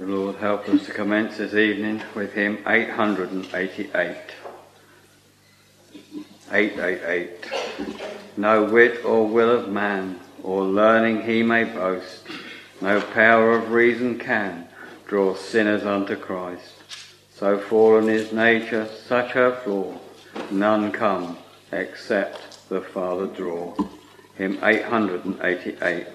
Lord help us to commence this evening with hymn 888. 888. No wit or will of man, or learning he may boast, no power of reason can draw sinners unto Christ. So fallen is nature, such her flaw, none come except the Father draw. Hymn 888.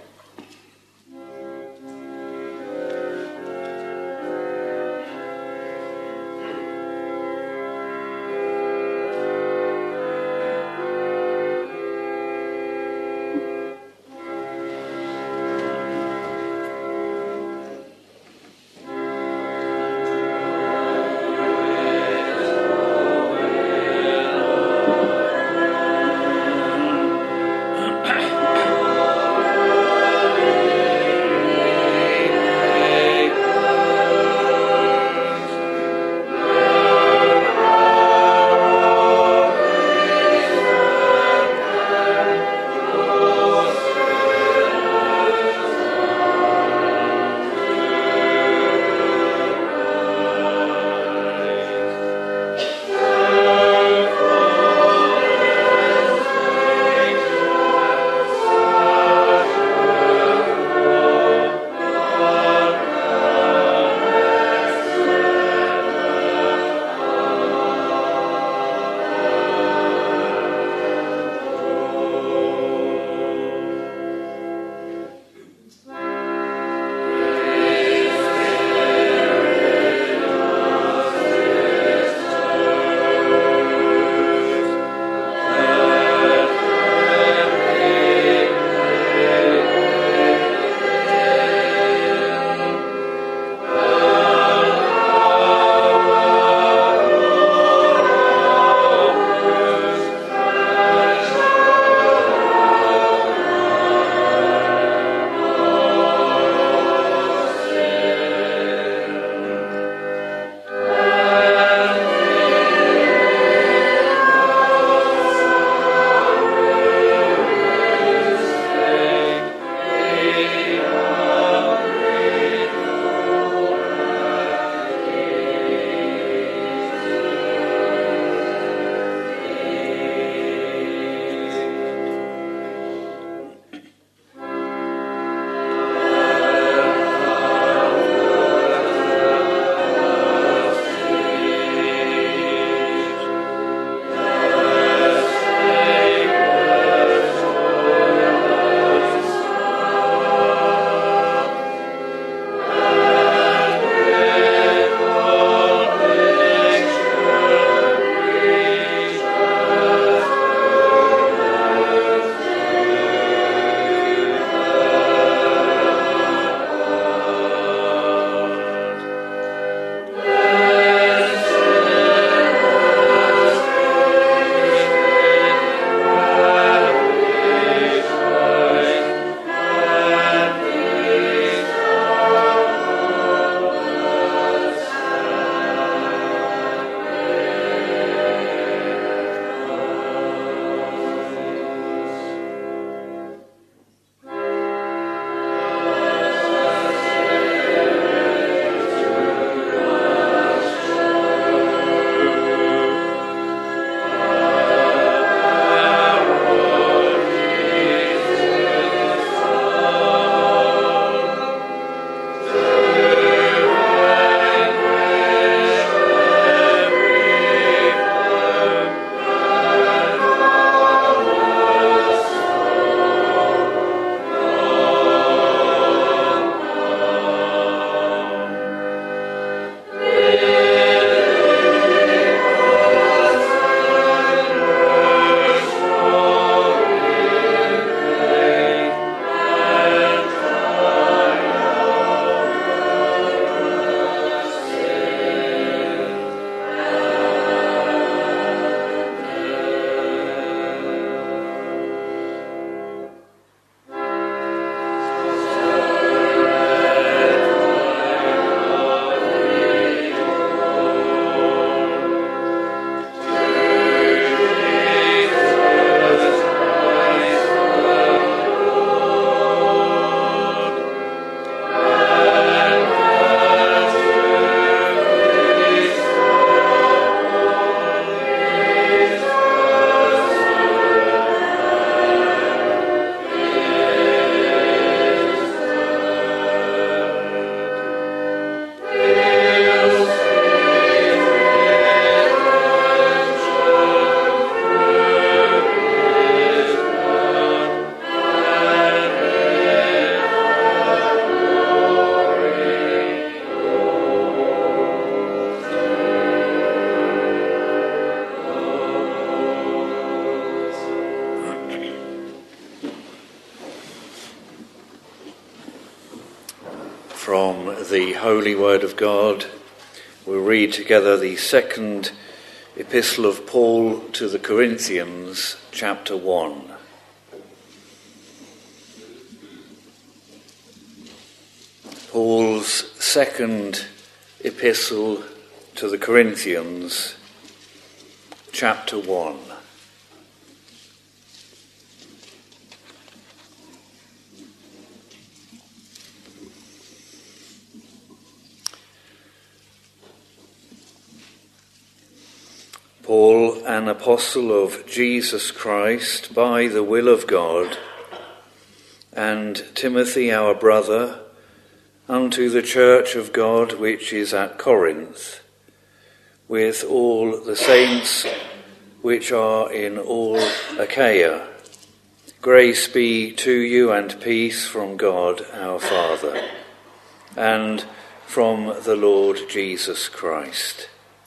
From the Holy Word of God, we'll read together the second epistle of Paul to the Corinthians, chapter 1. Paul's second epistle to the Corinthians, chapter 1. Paul, an apostle of Jesus Christ by the will of God, and Timothy our brother, unto the church of God which is at Corinth, with all the saints which are in all Achaia. Grace be to you and peace from God our Father, and from the Lord Jesus Christ.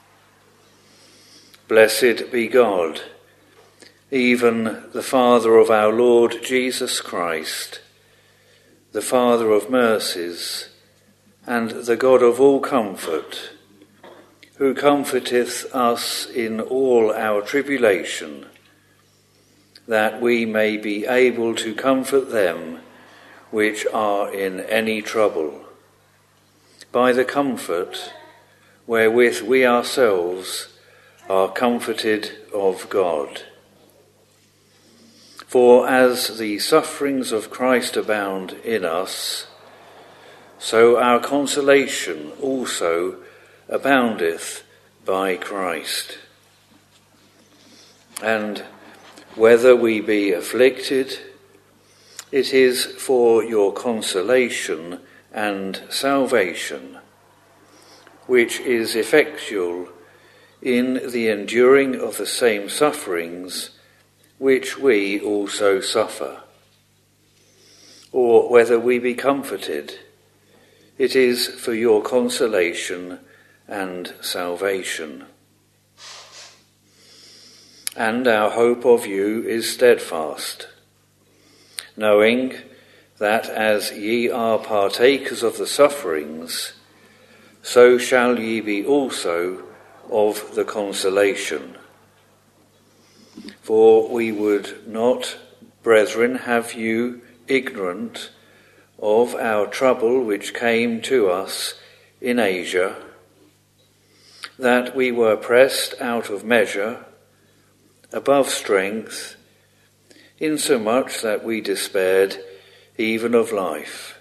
Blessed be God, even the Father of our Lord Jesus Christ, the Father of mercies, and the God of all comfort, who comforteth us in all our tribulation, that we may be able to comfort them which are in any trouble, by the comfort wherewith we ourselves are comforted of God. For as the sufferings of Christ abound in us, so our consolation also aboundeth by Christ. And whether we be afflicted, it is for your consolation and salvation, which is effectual in the enduring of the same sufferings which we also suffer. Or whether we be comforted, it is for your consolation and salvation. And our hope of you is steadfast, knowing that as ye are partakers of the sufferings, so shall ye be also of the consolation. For we would not, brethren, have you ignorant of our trouble which came to us in Asia, that we were pressed out of measure, above strength, insomuch that we despaired even of life.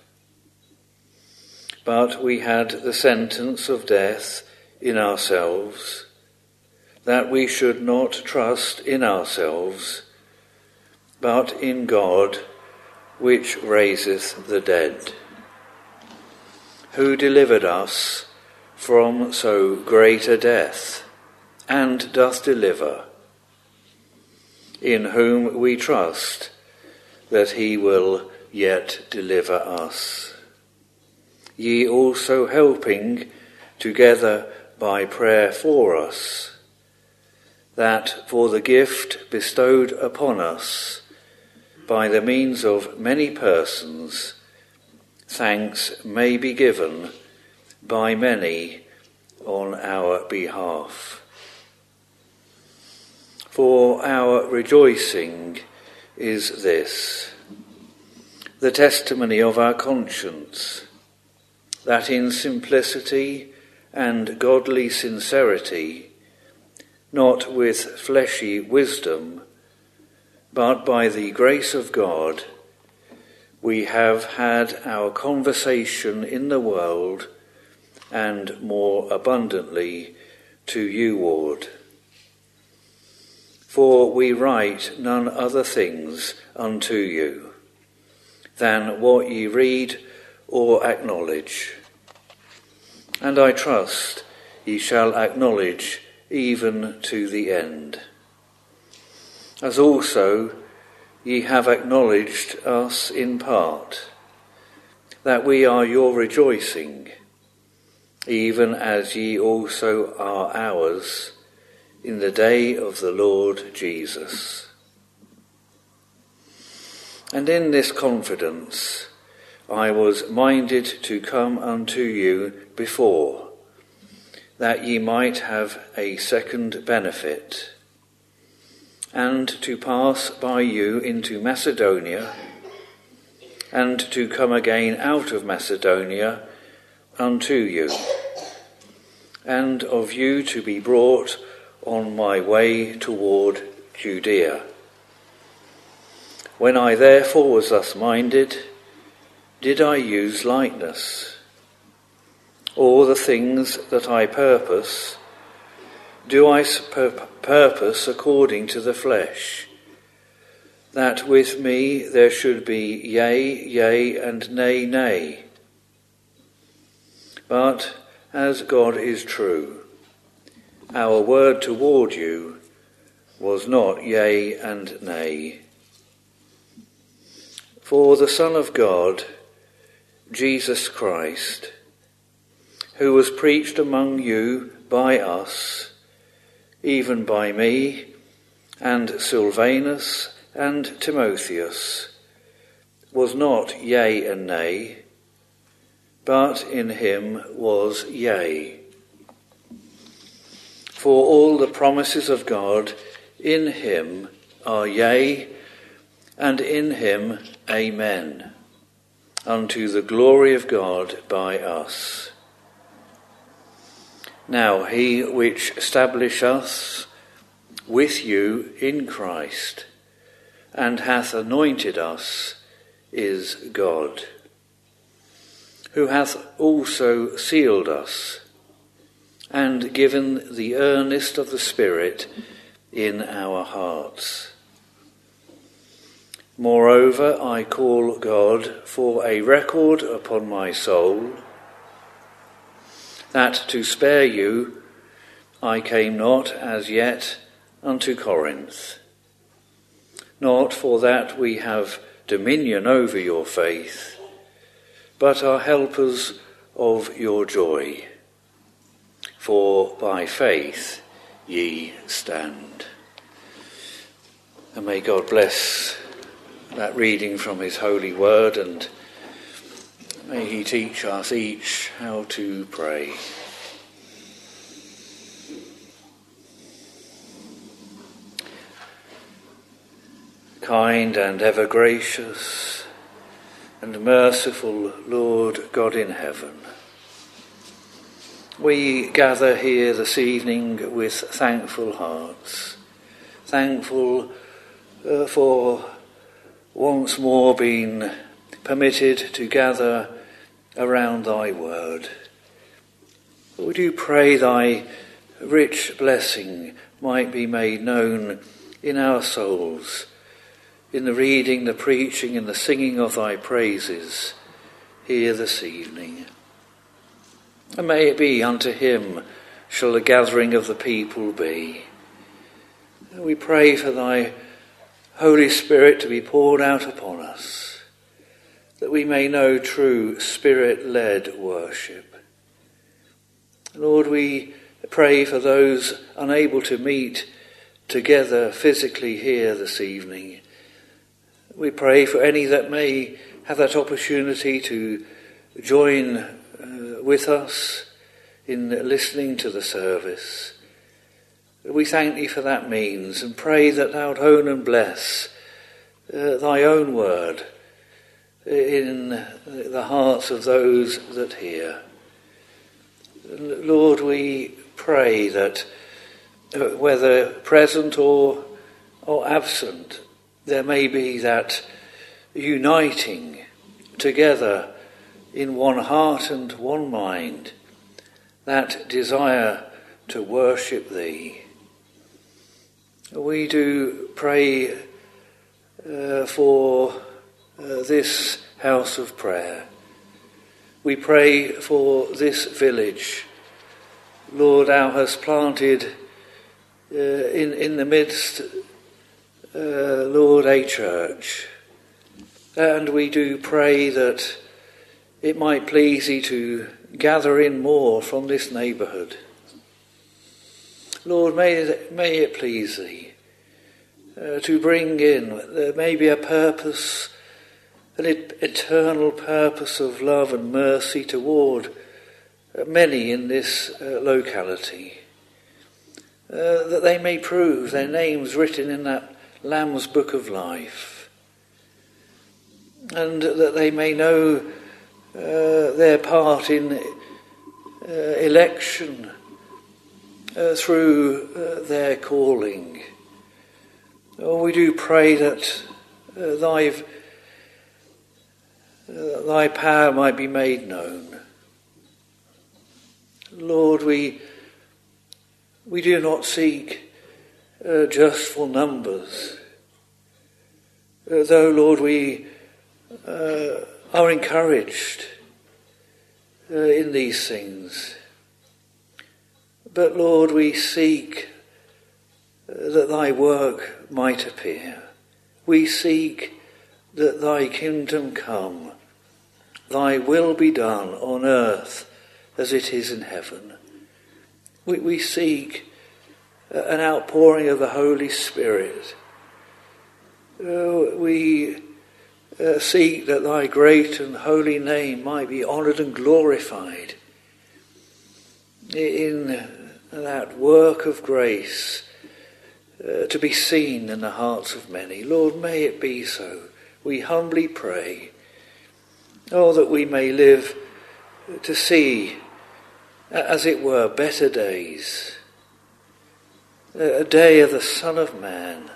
But we had the sentence of death in ourselves, that we should not trust in ourselves, but in God, which raiseth the dead, who delivered us from so great a death, and doth deliver, in whom we trust that he will yet deliver us. Ye also helping together by prayer for us, that for the gift bestowed upon us by the means of many persons, thanks may be given by many on our behalf. For our rejoicing is this, the testimony of our conscience, that in simplicity and godly sincerity, not with fleshy wisdom, but by the grace of God, we have had our conversation in the world, and more abundantly to you ward. For we write none other things unto you, than what ye read or acknowledge. And I trust ye shall acknowledge even to the end. As also ye have acknowledged us in part, that we are your rejoicing, even as ye also are ours, in the day of the Lord Jesus. And in this confidence I was minded to come unto you before, that ye might have a second benefit, and to pass by you into Macedonia, and to come again out of Macedonia unto you, and of you to be brought on my way toward Judea. When I therefore was thus minded, did I use lightness? Or the things that I purpose, do I purpose according to the flesh, that with me there should be yea, yea, and nay, nay? But as God is true, our word toward you was not yea and nay. For the Son of God, Jesus Christ, who was preached among you by us, even by me, and Silvanus, and Timotheus, was not yea and nay, but in him was yea. For all the promises of God in him are yea, and in him amen, unto the glory of God by us. Now he which established us with you in Christ, and hath anointed us, is God, who hath also sealed us, and given the earnest of the Spirit in our hearts. Moreover, I call God for a record upon my soul, that to spare you I came not as yet unto Corinth, not for that we have dominion over your faith, but are helpers of your joy. For by faith ye stand. And may God bless that reading from his holy word, and may he teach us each how to pray. Kind and ever gracious and merciful Lord God in heaven, we gather here this evening with thankful hearts, thankful for once more being permitted to gather around thy word. We do pray thy rich blessing might be made known in our souls, in the reading, the preaching, and the singing of thy praises here this evening. And may it be unto him shall the gathering of the people be. And we pray for thy Holy Spirit to be poured out upon us, that we may know true Spirit-led worship. Lord, we pray for those unable to meet together physically here this evening. We pray for any that may have that opportunity to join with us in listening to the service. We thank thee for that means, and pray that thou would own and bless thy own word in the hearts of those that hear. Lord, we pray that whether present or absent, there may be that uniting together in one heart and one mind, that desire to worship thee. We do pray for this house of prayer. We pray for this village. Lord, thou hast planted in the midst, Lord, a church. And we do pray that it might please thee to gather in more from this neighbourhood. Lord, may it please thee to bring in, there may be a purpose an eternal purpose of love and mercy toward many in this locality, that they may prove their names written in that Lamb's Book of Life, and that they may know their part in election through their calling. Oh, we do pray that thy power might be made known. Lord, we do not seek just for numbers, though, Lord, we are encouraged in these things. But, Lord, we seek that thy work might appear. We seek that thy kingdom come, thy will be done on earth as it is in heaven. We seek an outpouring of the Holy Spirit. We seek that thy great and holy name might be honoured and glorified in that work of grace to be seen in the hearts of many. Lord, may it be so. We humbly pray. Oh, that we may live to see, as it were, better days. A day of the Son of Man.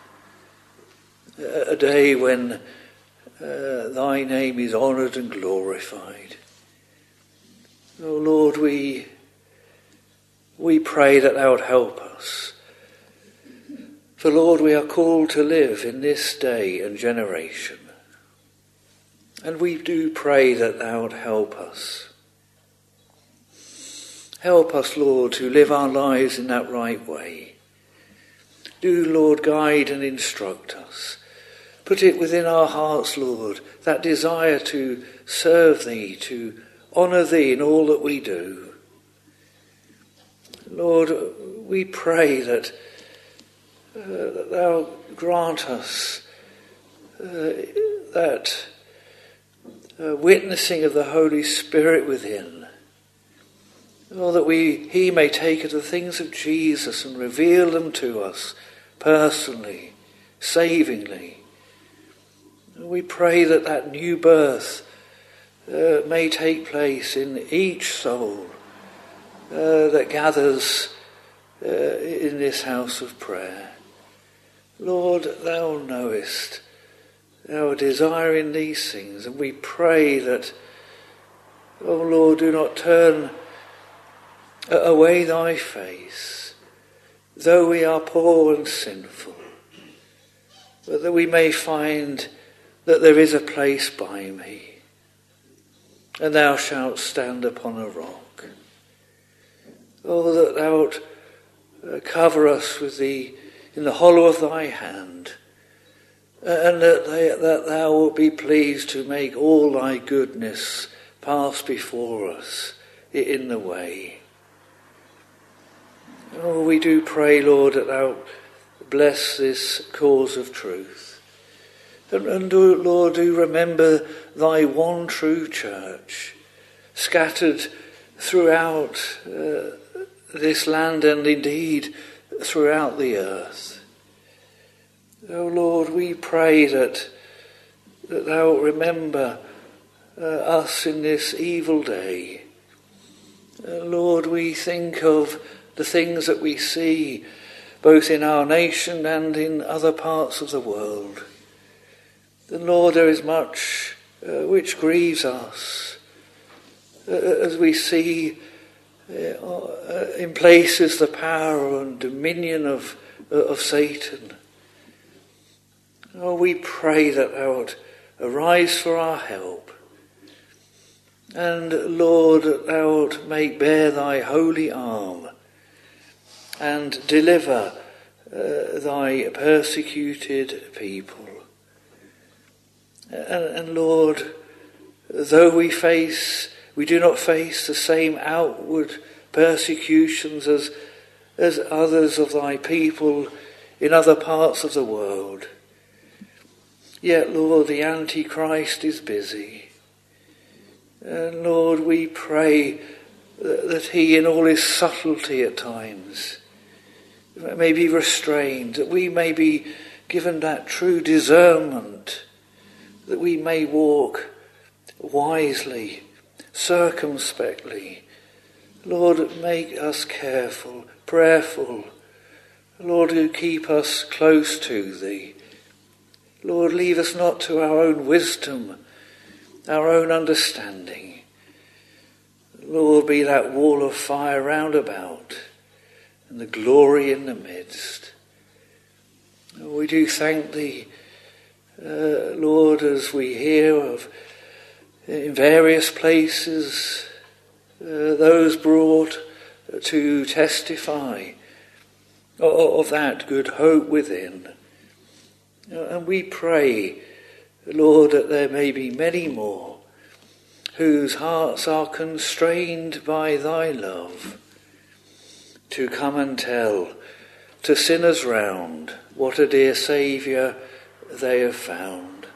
A day when thy name is honoured and glorified. Oh, Lord, we pray that thou would help us. For, Lord, we are called to live in this day and generation. And we do pray that thou would help us. Help us, Lord, to live our lives in that right way. Do, Lord, guide and instruct us. Put it within our hearts, Lord, that desire to serve thee, to honour thee in all that we do. Lord, we pray that thou grant us that witnessing of the Holy Spirit within. Oh, that he may take the things of Jesus and reveal them to us personally, savingly. We pray that that new birth may take place in each soul that gathers in this house of prayer. Lord, thou knowest our desire in these things, and we pray that, oh Lord, do not turn away thy face, though we are poor and sinful, but that we may find that there is a place by me, and thou shalt stand upon a rock. Oh, that thou wilt cover us with thee in the hollow of thy hand, and that thou wilt be pleased to make all thy goodness pass before us in the way. Oh, we do pray, Lord, that thou bless this cause of truth. And Lord, do remember thy one true church, scattered throughout this land and indeed throughout the earth. Oh Lord, we pray that thou remember us in this evil day. Lord, we think of the things that we see both in our nation and in other parts of the world. And Lord, there is much which grieves us as we see in places the power and dominion of Satan. Oh, we pray that thou wilt arise for our help. And Lord, that thou wilt make bare thy holy arm and deliver thy persecuted people. And Lord, though we do not face the same outward persecutions as others of thy people in other parts of the world, Yet, Lord, the Antichrist is busy. And Lord, we pray that he, in all his subtlety at times, may be restrained, that we may be given that true discernment, that we may walk wisely, circumspectly. Lord, make us careful, prayerful. Lord, do keep us close to thee. Lord, leave us not to our own wisdom, our own understanding. Lord, be that wall of fire round about, and the glory in the midst. We do thank thee, Lord, as we hear of in various places those brought to testify of that good hope within. And we pray, Lord, that there may be many more whose hearts are constrained by thy love to come and tell to sinners round what a dear Saviour they have found.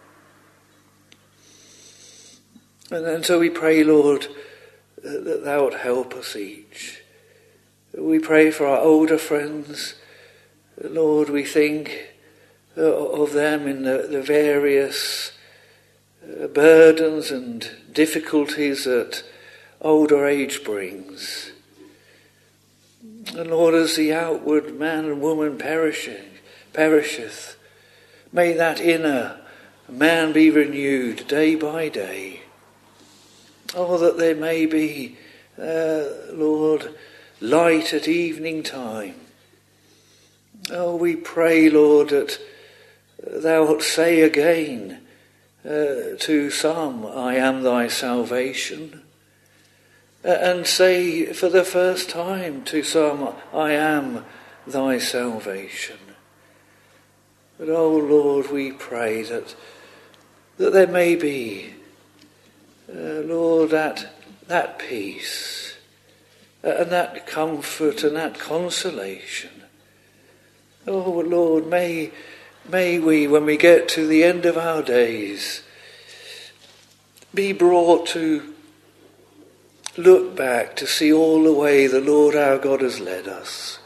And so we pray, Lord, that thou wilt help us each. We pray for our older friends. Lord, we think of them in the various burdens and difficulties that older age brings. And Lord, as the outward man and woman perisheth, may that inner man be renewed day by day. Oh, that there may be, Lord, light at evening time. Oh, we pray, Lord, that thou wilt say again to some, I am thy salvation, and say for the first time to some, I am thy salvation. But, oh Lord, we pray that there may be, Lord, that peace and that comfort and that consolation. Oh Lord, may we, when we get to the end of our days, be brought to look back to see all the way the Lord our God has led us.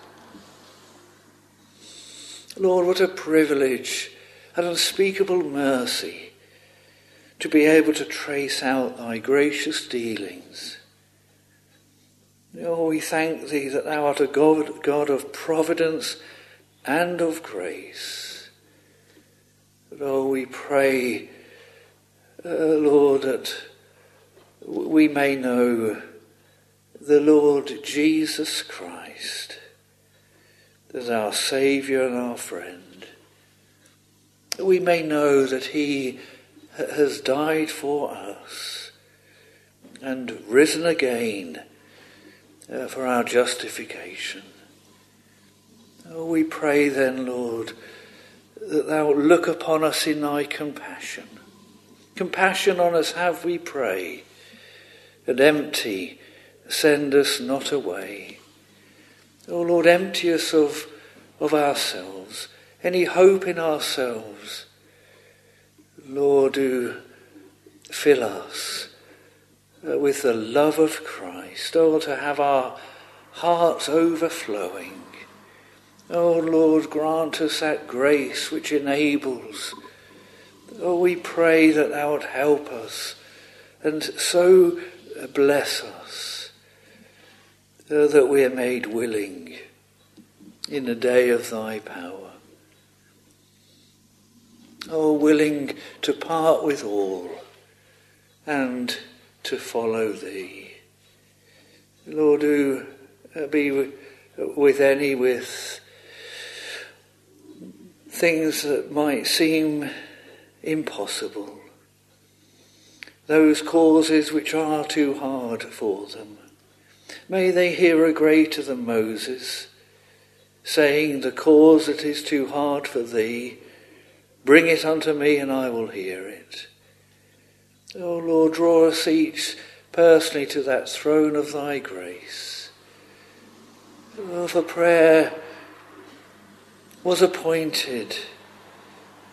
Lord, what a privilege, an unspeakable mercy to be able to trace out thy gracious dealings. Oh, we thank thee that thou art a God of providence and of grace. But oh, we pray, Lord, that we may know the Lord Jesus Christ as our Saviour and our friend. That we may know that he has died for us and risen again for our justification. Oh, we pray then, Lord, that thou wilt look upon us in thy compassion. Compassion on us have, we pray, and empty, send us not away. Oh Lord, empty us of ourselves, any hope in ourselves. Lord, do fill us with the love of Christ. Oh, to have our hearts overflowing. Oh Lord, grant us that grace which enables. Oh, we pray that thou wilt help us and so bless us that we are made willing in the day of thy power. Oh, willing to part with all and to follow thee. Lord, do be with any with things that might seem impossible, those causes which are too hard for them. May they hear a greater than Moses, saying, the cause that is too hard for thee, bring it unto me and I will hear it. Oh Lord, draw us each personally to that throne of thy grace. Oh, for prayer was appointed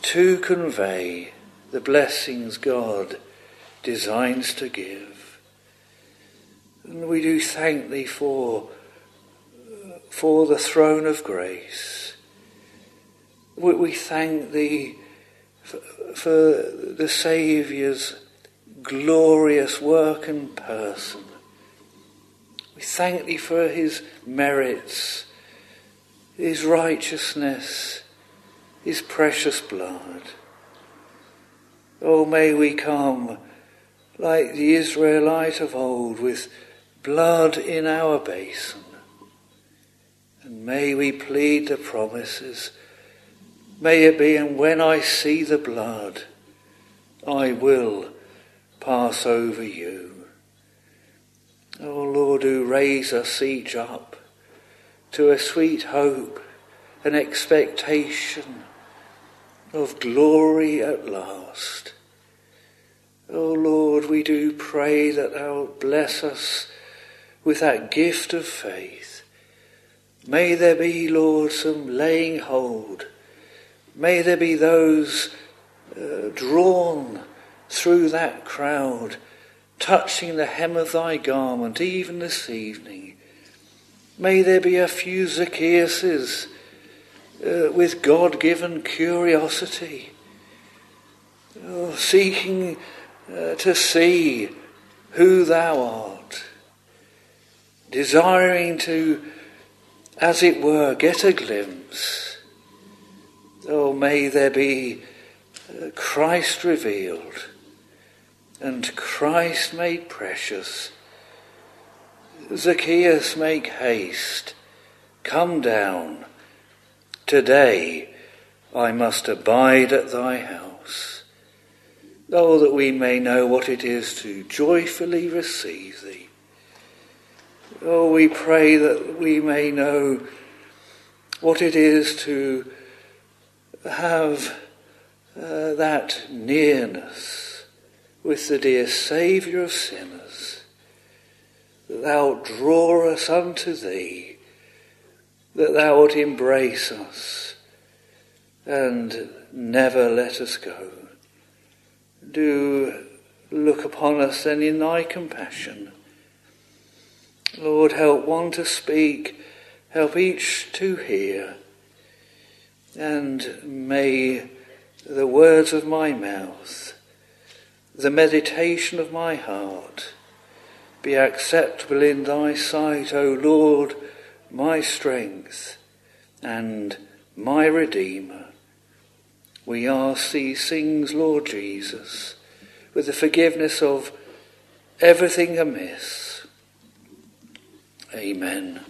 to convey the blessings God designs to give. And we do thank thee for the throne of grace. We thank thee for the Saviour's glorious work and person. We thank thee for his merits, his righteousness, his precious blood. Oh, may we come like the Israelite of old with blood in our basin. And may we plead the promises. May it be, and when I see the blood, I will pass over you. Oh Lord, do raise us each up to a sweet hope, an expectation of glory at last. Oh Lord, we do pray that thou bless us with that gift of faith. May there be, Lord, some laying hold. May there be those drawn through that crowd, touching the hem of thy garment, even this evening. May there be a few Zacchaeuses with God-given curiosity, seeking to see who thou art, desiring to, as it were, get a glimpse. Oh, may there be Christ revealed and Christ made precious. Zacchaeus, make haste, come down. Today I must abide at thy house. Oh, that we may know what it is to joyfully receive thee. Oh, we pray that we may know what it is to have that nearness with the dear Saviour of sinners, that thou draw us unto thee, that thou wilt embrace us and never let us go. Do look upon us then in thy compassion. Lord, help one to speak, help each to hear, and may the words of my mouth, the meditation of my heart, be acceptable in thy sight, O Lord, my strength and my Redeemer. We ask these things, Lord Jesus, with the forgiveness of everything amiss. Amen.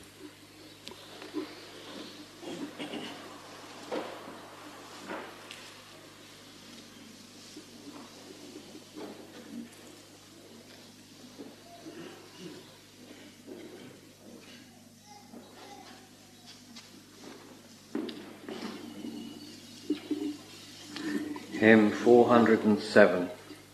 Hymn 407,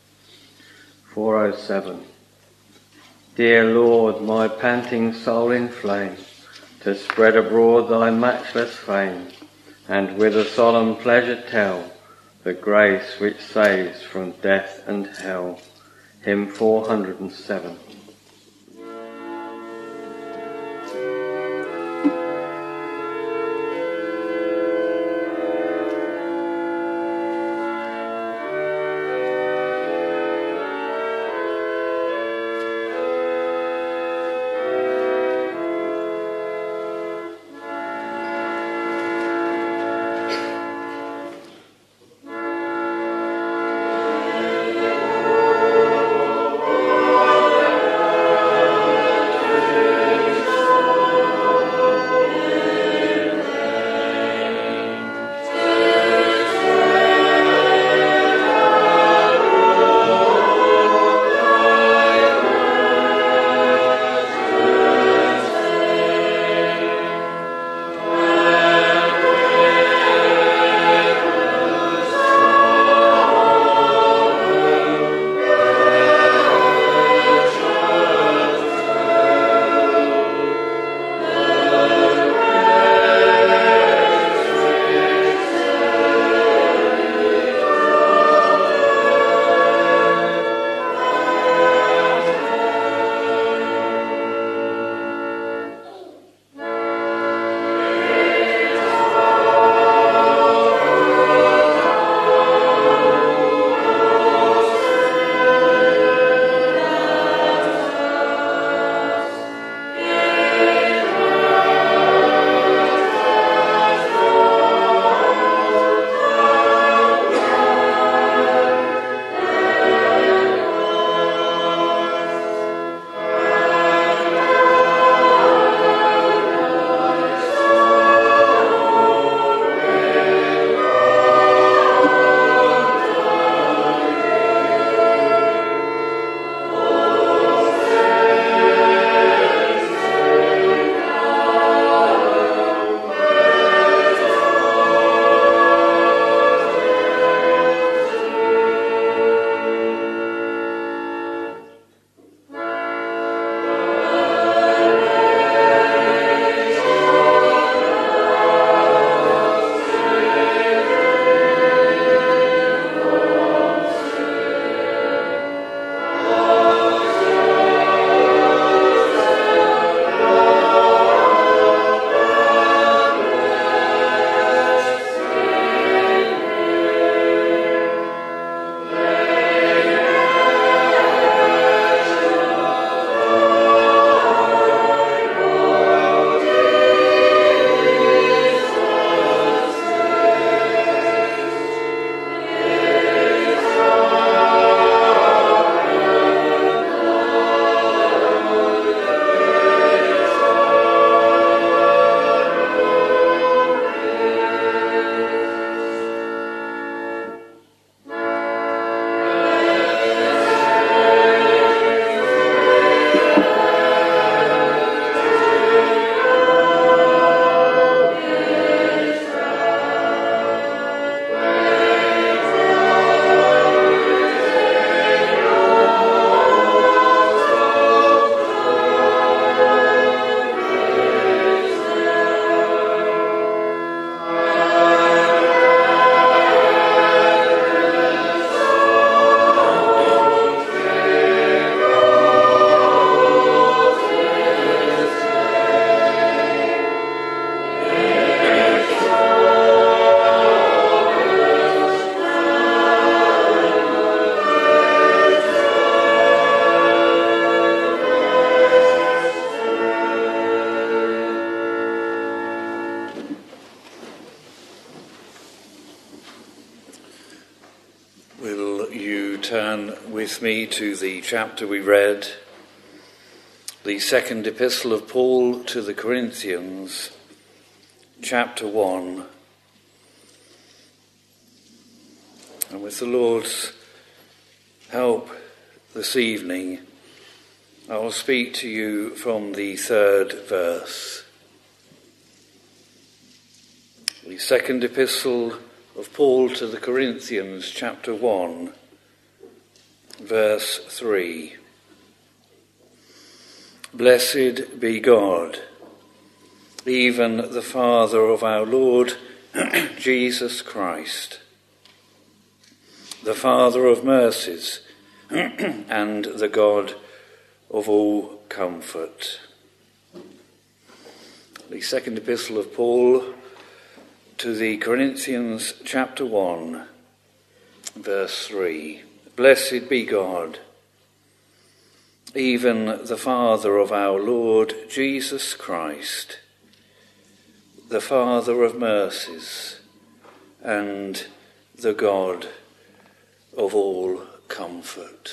407. Dear Lord, my panting soul inflame, to spread abroad thy matchless fame, and with a solemn pleasure tell the grace which saves from death and hell. Hymn 407. turn with me to the chapter we read, the second epistle of Paul to the Corinthians, chapter 1. And with the Lord's help this evening, I will speak to you from the 3rd verse. The second epistle of Paul to the Corinthians, chapter 1, verse 3. Blessed be God, even the Father of our Lord Jesus Christ, the Father of mercies and the God of all comfort. The second epistle of Paul to the Corinthians, chapter 1, verse 3. Blessed be God, even the Father of our Lord Jesus Christ, the Father of mercies and the God of all comfort.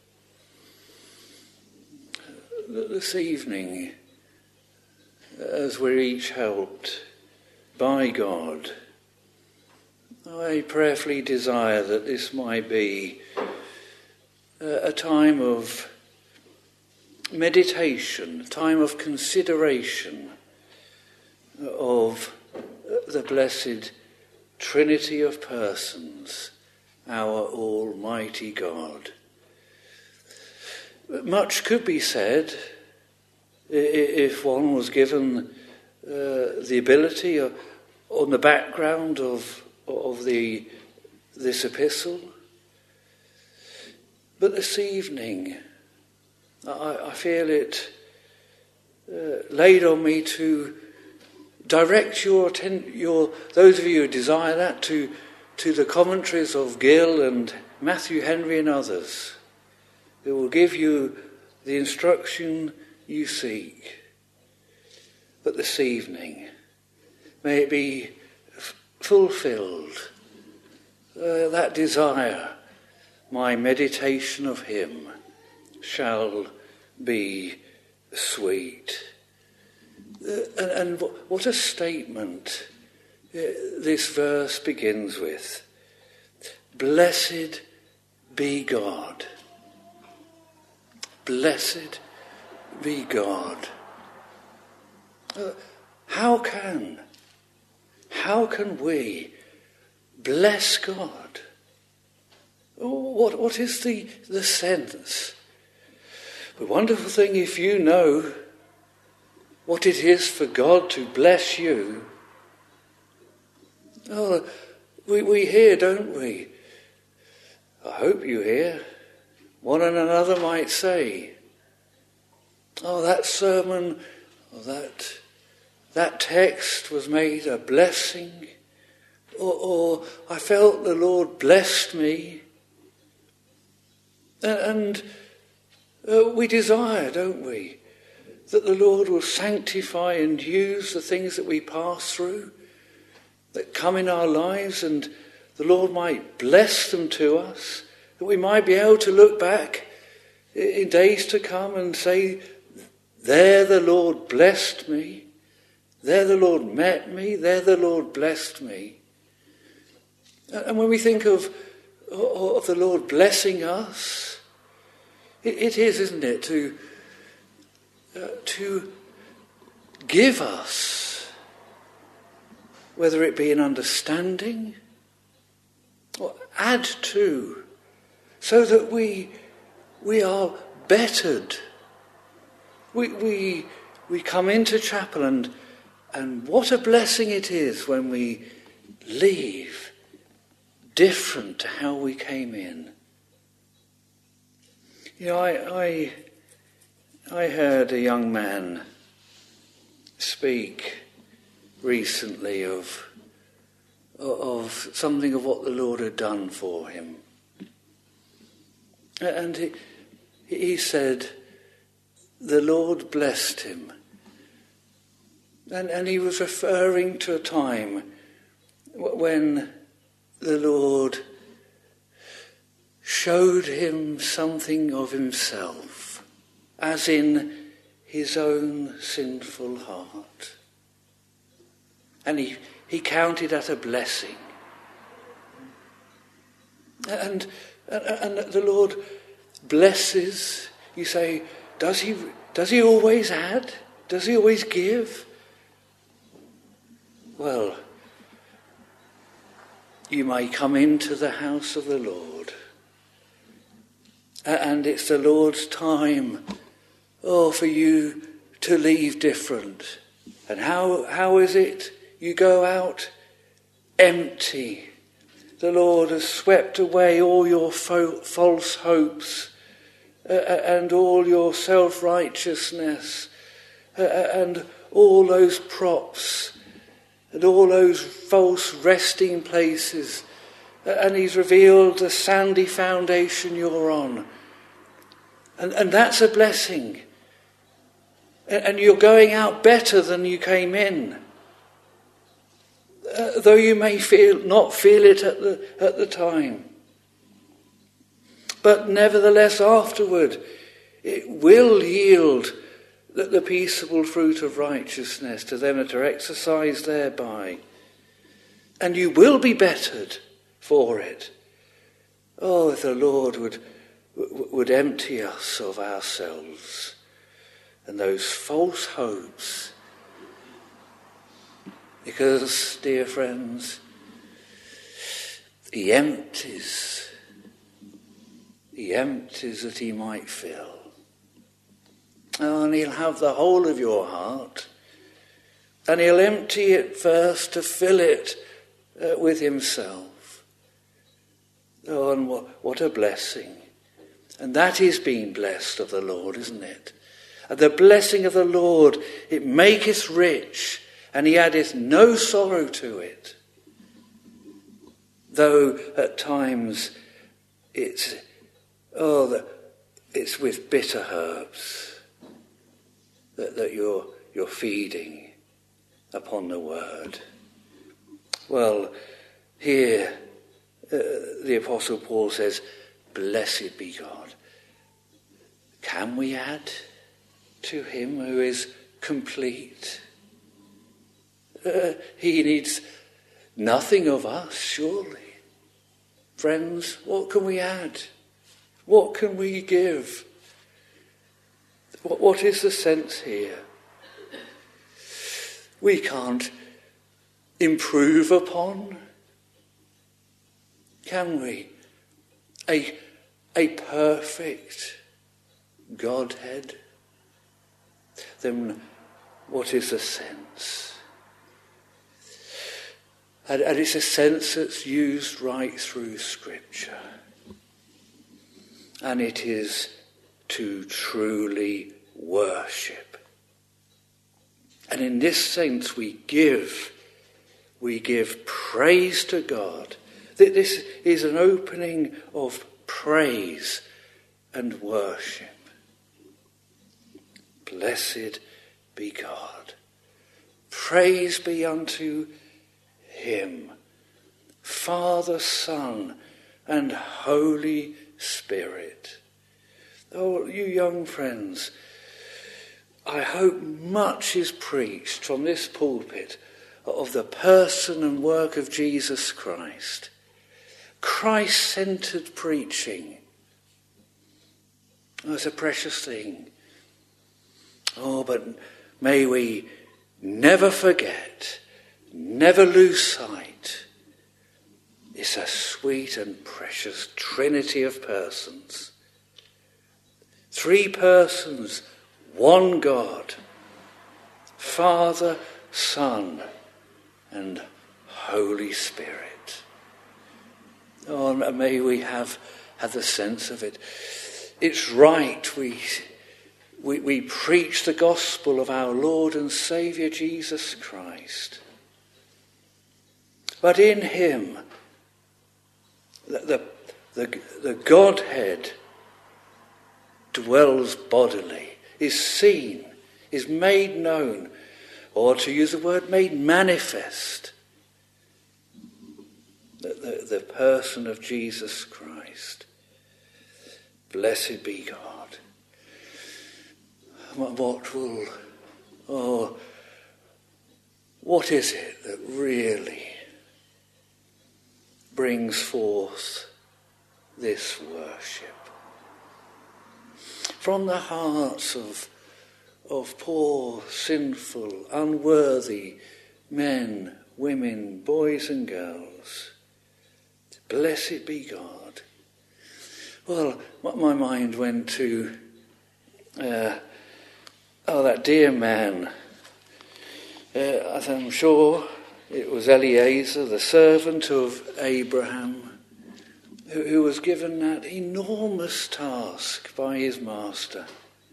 This evening, as we're each helped by God, I prayerfully desire that this might be a time of meditation, a time of consideration of the blessed Trinity of persons, our Almighty God. Much could be said if one was given the ability on the background of this epistle. But this evening, I feel it laid on me to direct your those of you who desire that, to the commentaries of Gill and Matthew Henry and others, who will give you the instruction you seek. But this evening, may it be fulfilled, that desire, my meditation of him shall be sweet. And what a statement this verse begins with. Blessed be God. Blessed be God. How can we bless God? What is the sense? The wonderful thing, if you know what it is for God to bless you. Oh, we hear, don't we? I hope you hear. One and another might say, oh, that sermon, or that text was made a blessing, or I felt the Lord blessed me. And we desire, don't we, that the Lord will sanctify and use the things that we pass through, that come in our lives, and the Lord might bless them to us, that we might be able to look back in days to come and say, there the Lord blessed me, there the Lord met me, there the Lord blessed me. And when we think of the Lord blessing us, it is, isn't it, to give us, whether it be an understanding or add to, so that we are bettered. We come into chapel and what a blessing it is when we leave different to how we came in. You know, I heard a young man speak recently of something of what the Lord had done for him. And he said the Lord blessed him. And he was referring to a time when the Lord showed him something of himself, as in his own sinful heart. And he counted that a blessing. And the Lord blesses. You say, does he always add? Does he always give? Well, you may come into the house of the Lord, and it's the Lord's time, for you to leave different. And how is it you go out empty? The Lord has swept away all your false hopes and all your self-righteousness and all those props and all those false resting places, and he's revealed the sandy foundation you're on. And that's a blessing. And you're going out better than you came in. Though you may not feel it at the time. But nevertheless afterward, it will yield the peaceable fruit of righteousness to them that are exercised thereby. And you will be bettered for it. Oh, if the Lord would empty us of ourselves and those false hopes. Because, dear friends, he empties that he might fill. And he'll have the whole of your heart, and he'll empty it first to fill it with himself. Oh, and what a blessing. And that is being blessed of the Lord, isn't it? And the blessing of the Lord, it maketh rich, and he addeth no sorrow to it. Though at times it's with bitter herbs that you're feeding upon the word. Well, here the Apostle Paul says, blessed be God. Can we add to him who is complete? He needs nothing of us, surely. Friends, what can we add? What can we give? What is the sense here? We can't improve upon, can we, a perfect Godhead? Then what is the sense? And it's a sense that's used right through Scripture. And it is to truly worship. And in this sense we give praise to God. This is an opening of praise and worship. Blessed be God. Praise be unto him, Father, Son, and Holy Spirit. Oh, you young friends, I hope much is preached from this pulpit of the person and work of Jesus Christ. Christ-centered preaching. Oh, it's a precious thing. Oh, but may we never forget, never lose sight. It's a sweet and precious Trinity of persons. 3 persons, one God, Father, Son, and Holy Spirit. Oh, may we have the sense of it. It's right, we preach the gospel of our Lord and Saviour Jesus Christ. But in him, the Godhead dwells bodily, is seen, is made known, or to use the word, made manifest. The person of Jesus Christ. Blessed be God. What is it that really brings forth this worship? From the hearts of poor, sinful, unworthy men, women, boys and girls. Blessed be God. Well, my mind went to that dear man. I'm sure it was Eliezer, the servant of Abraham, who was given that enormous task by his master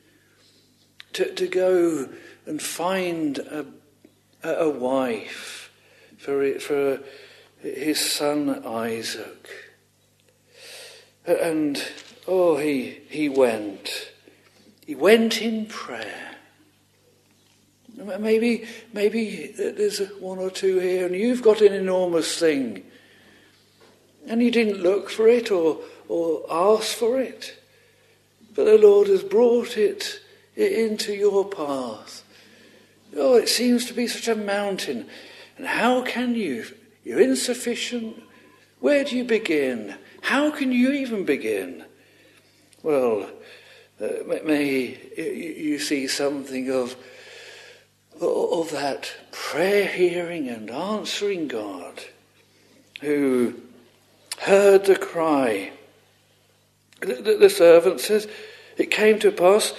to go and find a wife for his son Isaac. And he went. He went in prayer. Maybe there's one or two here, and you've got an enormous thing, and you didn't look for it or ask for it, but the Lord has brought it into your path. Oh, it seems to be such a mountain, and how can you? You're insufficient. Where do you begin? How can you even begin? Well, may you see something of that prayer-hearing and answering God, who heard the cry. The servant says, it came to pass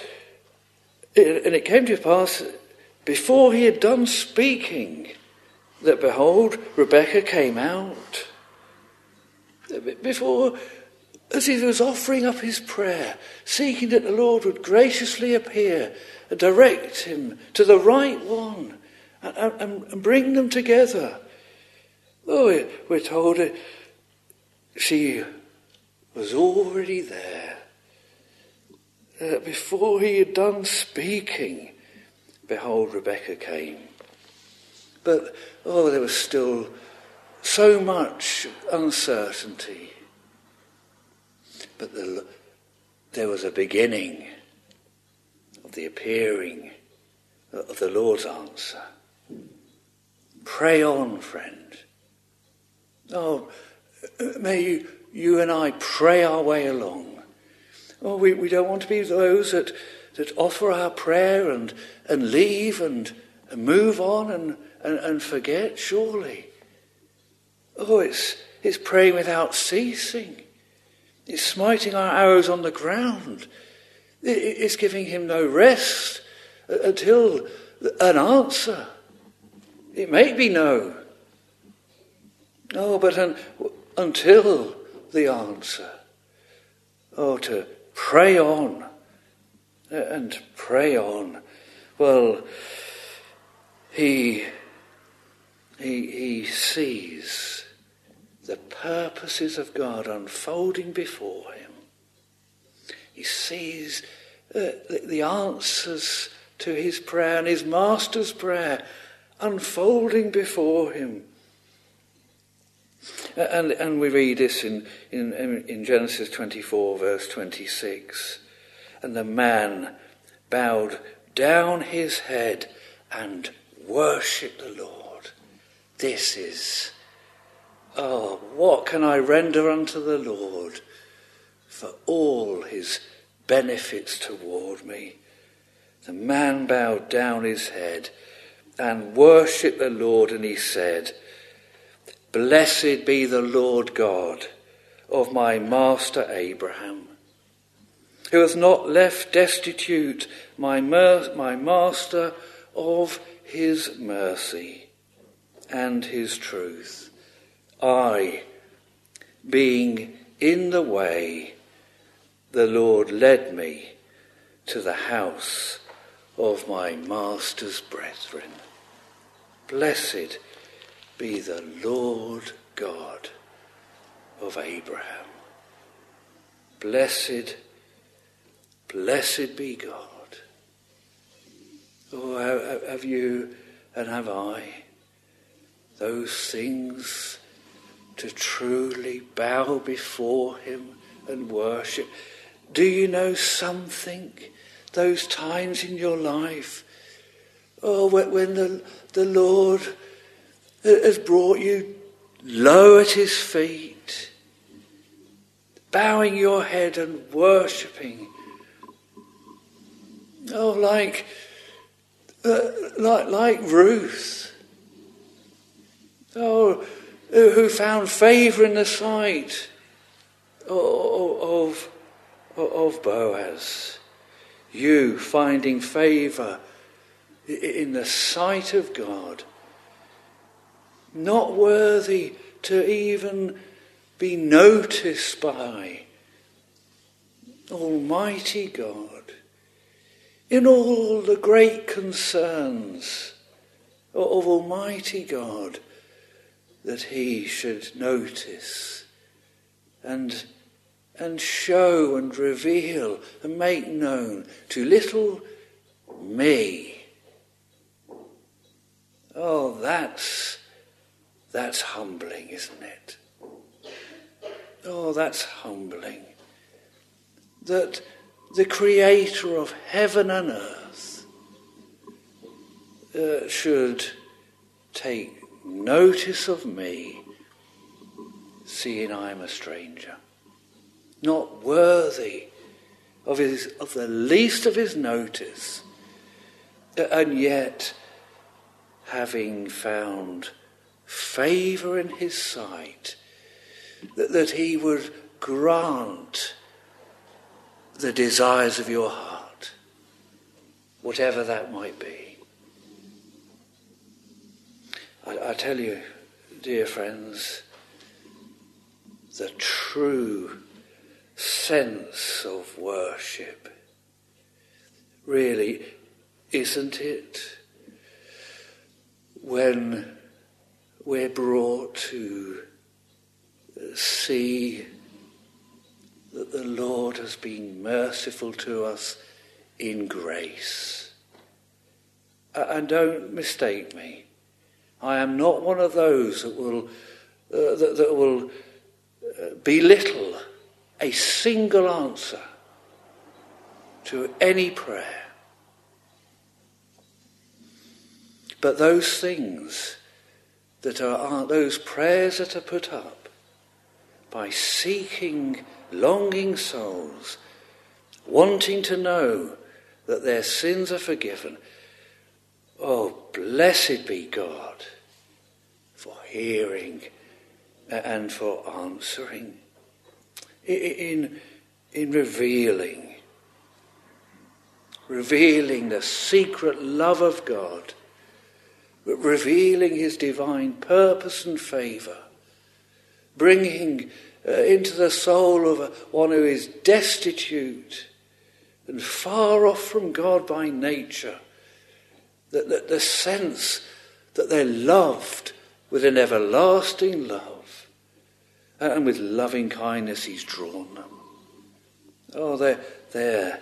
before he had done speaking, that behold, Rebekah came out. Before, as he was offering up his prayer, seeking that the Lord would graciously appear and direct him to the right one and bring them together. Oh, we're told she was already there. Before he had done speaking, behold, Rebekah came. But, there was still so much uncertainty. But there was a beginning of the appearing of the Lord's answer. Pray on, friend. Oh, may you and I pray our way along. Oh, we don't want to be those that offer our prayer and leave and move on and forget, surely. Oh, it's praying without ceasing. It's smiting our arrows on the ground. It's giving him no rest until an answer. It may be no. No, but until the answer. Oh, to pray on and pray on. Well, he sees the purposes of God unfolding before him. He sees the answers to his prayer and his master's prayer unfolding before him. And we read this in Genesis 24, verse 26. And the man bowed down his head and worshipped the Lord. This is, what can I render unto the Lord for all his benefits toward me? The man bowed down his head and worshipped the Lord, and he said, Blessed be the Lord God of my master Abraham, who hath not left destitute my master of his mercy and his truth. I, being in the way, the Lord led me to the house of my master's brethren. Blessed be the Lord God of Abraham. Blessed be God. Oh, have you and have I those things to truly bow before him and worship? Do you know something? Those times in your life, when the Lord has brought you low at his feet, bowing your head and worshipping. Like Ruth. Who found favour in the sight of Boaz. You finding favour in the sight of God, not worthy to even be noticed by Almighty God in all the great concerns of Almighty God, that he should notice and show and reveal and make known to little me. That's humbling, isn't it? That's humbling. That the Creator of heaven and earth should take notice of me, seeing I am a stranger, not worthy of the least of his notice, and yet having found favour in his sight, that he would grant the desires of your heart, whatever that might be. I tell you, dear friends, the true sense of worship, really, isn't it, when we're brought to see that the Lord has been merciful to us in grace. And don't mistake me. I am not one of those that will belittle a single answer to any prayer. But those things that are those prayers that are put up by seeking, longing souls, wanting to know that their sins are forgiven. Blessed be God for hearing and for answering, in revealing the secret love of God, revealing his divine purpose and favour, bringing into the soul of one who is destitute and far off from God by nature, the sense that they're loved with an everlasting love, and with loving kindness he's drawn them. There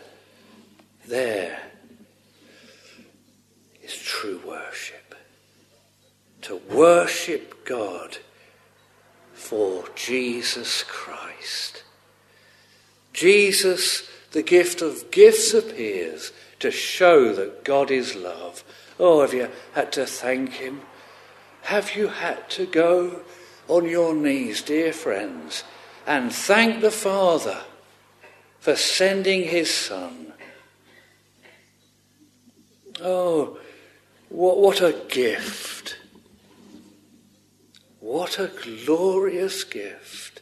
is true worship. To worship God for Jesus Christ. Jesus, the gift of gifts, appears to show that God is love. Have you had to thank him? Have you had to go on your knees, dear friends, and thank the Father for sending his Son? What a gift. What a glorious gift.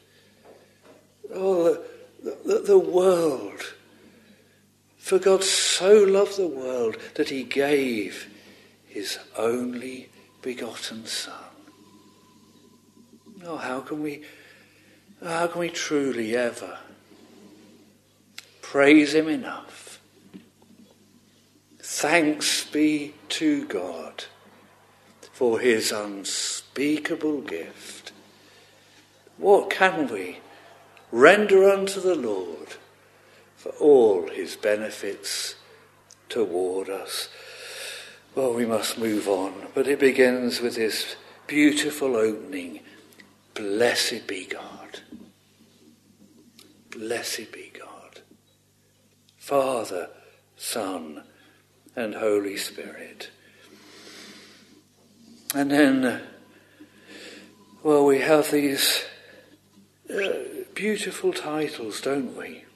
The world. For God so loved the world that he gave his only begotten Son. How can we truly ever praise him enough? Thanks be to God for his unspeakable gift. What can we render unto the Lord for all his benefits toward us? We must move on, but it begins with this beautiful opening. Blessed be God. Blessed be God. Father, Son, and Holy Spirit. And then, well, we have these beautiful titles, don't we?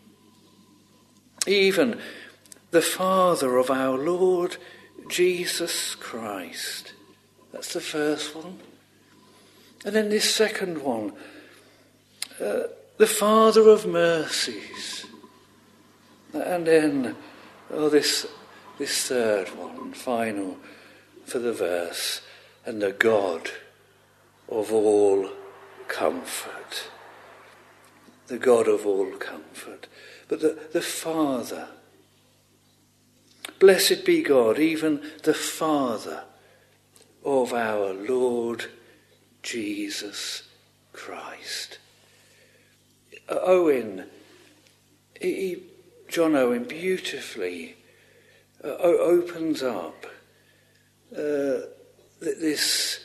Even the Father of our Lord Jesus Christ. That's the first one. And then this second one, the Father of mercies. And then, this third one, final for the verse, and the God of all comfort. The God of all comfort. But the Father. Blessed be God, even the Father of our Lord Jesus Christ. John Owen beautifully opens up this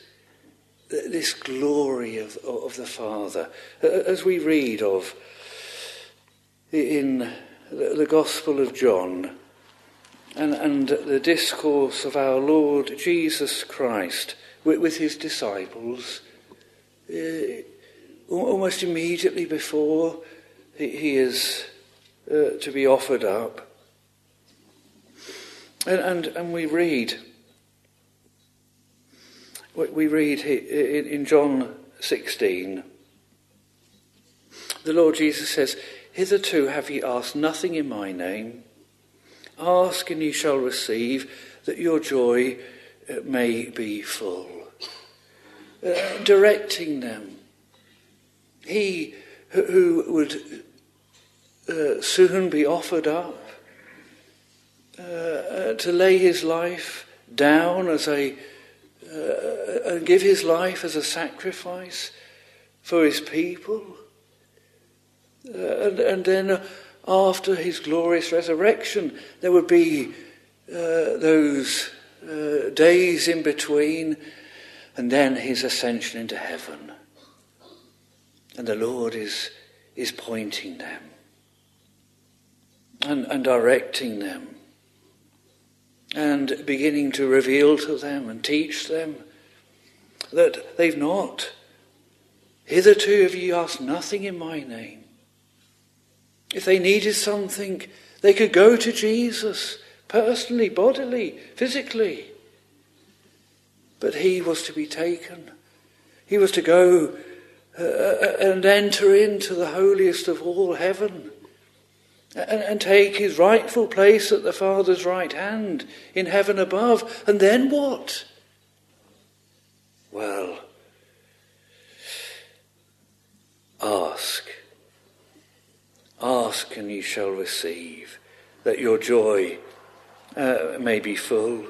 glory of the Father, as we read of in the Gospel of John and the discourse of our Lord Jesus Christ with his disciples. Almost immediately before he is to be offered up. And we read in John 16, the Lord Jesus says, "Hitherto have ye asked nothing in my name. Ask and ye shall receive, that your joy may be full." Directing them. He who would soon be offered up, to lay his life down and give his life as a sacrifice for his people. And then after his glorious resurrection, there would be those days in between, and then his ascension into heaven. And the Lord is pointing them and directing them and beginning to reveal to them and teach them that they've not. Hitherto have ye asked nothing in my name. If they needed something, they could go to Jesus personally, bodily, physically. But he was to be taken. He was to go and enter into the holiest of all, heaven, and take his rightful place at the Father's right hand in heaven above. And then what? Well, ask and ye shall receive, that your joy may be full.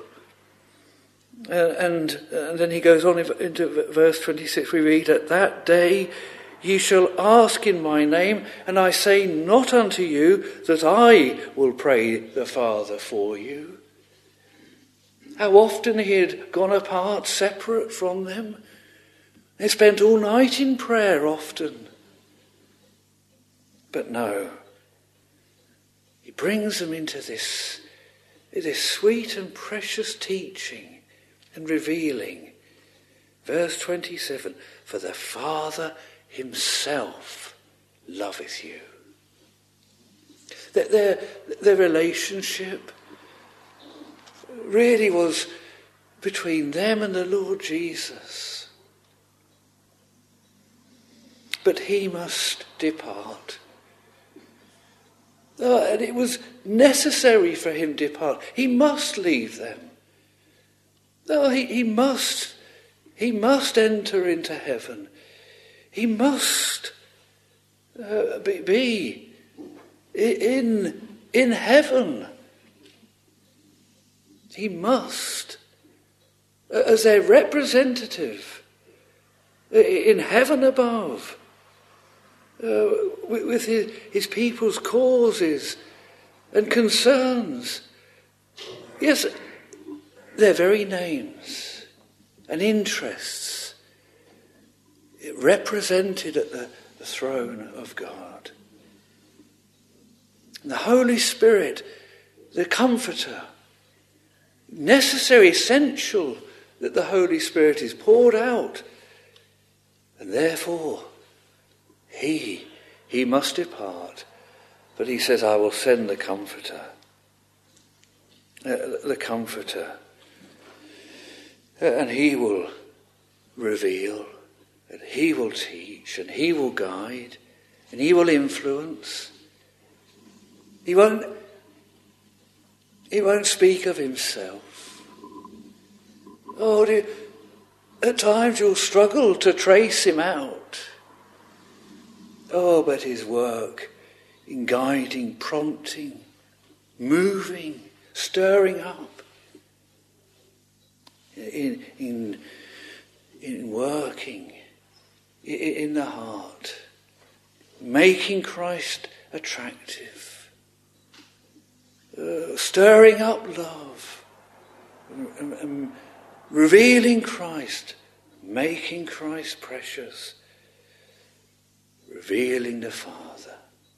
And then he goes on into verse 26, we read, "At that day ye shall ask in my name, and I say not unto you that I will pray the Father for you." How often he had gone apart, separate from them. They spent all night in prayer often. But no, he brings them into this sweet and precious teaching and revealing. Verse 27, "For the Father himself loveth you." Their relationship really was between them and the Lord Jesus. But he must depart. And it was necessary for him to depart. He must leave them. He must enter into heaven. He must be in heaven. He must, as their representative in heaven above, with his people's causes and concerns. Yes, their very names and interests represented at the throne of God. And the Holy Spirit, the Comforter, necessary, essential that the Holy Spirit is poured out. And therefore, he must depart. But he says, I will send the Comforter. The Comforter. And he will reveal, and he will teach, and he will guide, and he will influence. He won't speak of himself. At times you'll struggle to trace him out. But his work in guiding, prompting, moving, stirring up, in working in the heart, making Christ attractive, stirring up love, revealing Christ, making Christ precious, revealing the Father.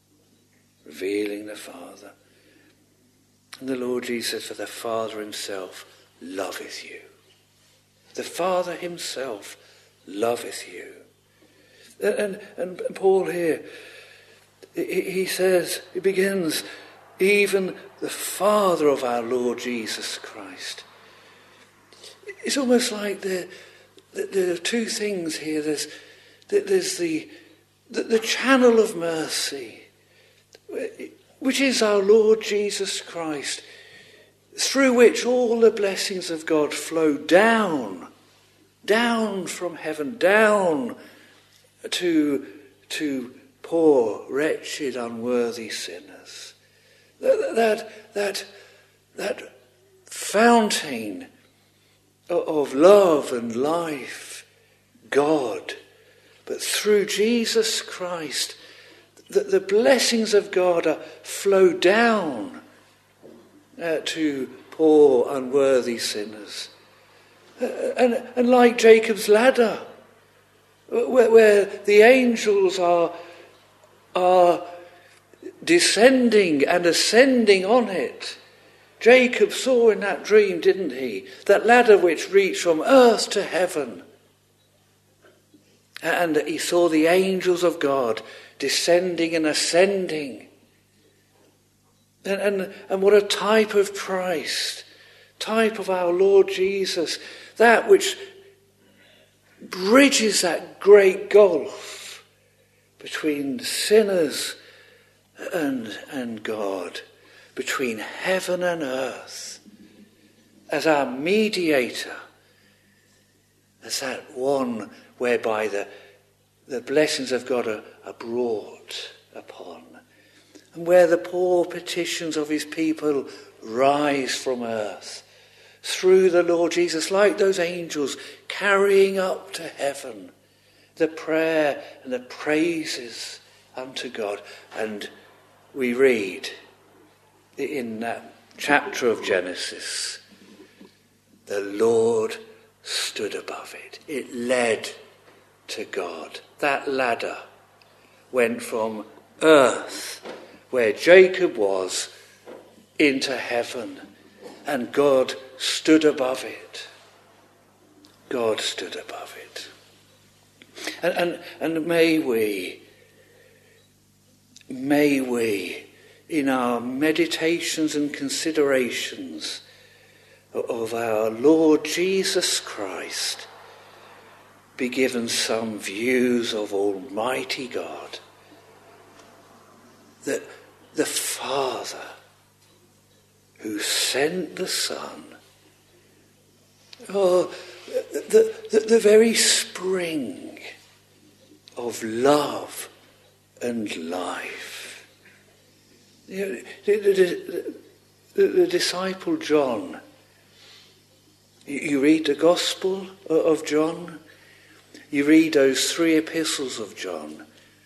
And the Lord Jesus says, for the Father himself loveth you. The Father himself loveth you. And Paul here, he says, he begins, even the Father of our Lord Jesus Christ. It's almost like there are two things here. There's the channel of mercy, which is our Lord Jesus Christ, through which all the blessings of God flow down from heaven, down to poor, wretched, unworthy sinners. That fountain of love and life, God. But through Jesus Christ, the blessings of God flow down to poor, unworthy sinners. And like Jacob's ladder, where the angels are descending and ascending on it. Jacob saw in that dream, didn't he? That ladder which reached from earth to heaven. And he saw the angels of God descending and ascending. And what a type of Christ, type of our Lord Jesus, that which bridges that great gulf between sinners and God, between heaven and earth, as our mediator, as that one whereby the blessings of God are brought upon, and where the poor petitions of his people rise from earth through the Lord Jesus, like those angels carrying up to heaven the prayer and the praises unto God. And we read in that chapter of Genesis, the Lord stood above it. It led to God. That ladder went from earth, where Jacob was, into heaven, and God stood above it. God stood above it. And may we, in our meditations and considerations of our Lord Jesus Christ, be given some views of Almighty God, that the Father who sent the Son, the very spring of love and life. You know, the disciple John, you read the Gospel of John, you read those three epistles of John,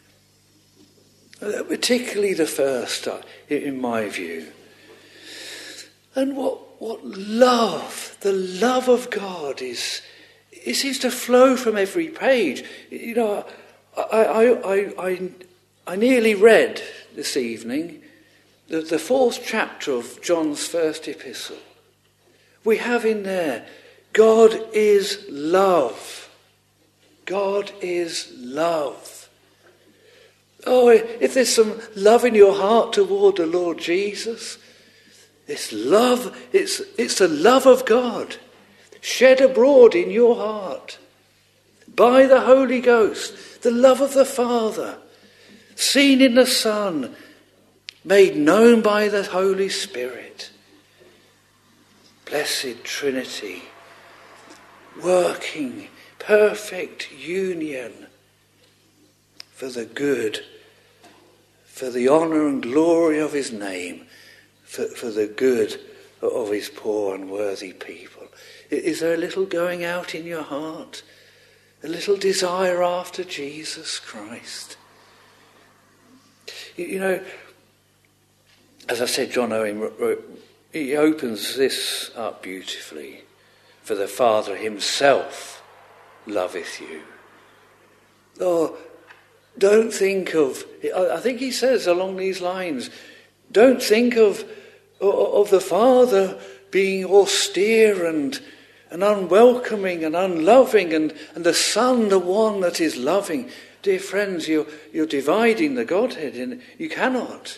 particularly the first, in my view. And what love, the love of God is, it seems to flow from every page. You know, I nearly read this evening the fourth chapter of John's first epistle, we have in there, God is love. God is love. Oh, if there's some love in your heart toward the Lord Jesus, it's love, it's the love of God shed abroad in your heart by the Holy Ghost, the love of the Father, seen in the Son, made known by the Holy Spirit. Blessed Trinity, working perfect union for the good, for the honour and glory of his name, for the good of his poor and worthy people. Is there a little going out in your heart? A little desire after Jesus Christ? You know, as I said, John Owen, he opens this up beautifully. For the Father himself loveth you. Oh, don't think of, I think he says along these lines, don't think of the Father being austere and unwelcoming and unloving, and the Son the one that is loving. Dear friends, you're dividing the Godhead, and you cannot.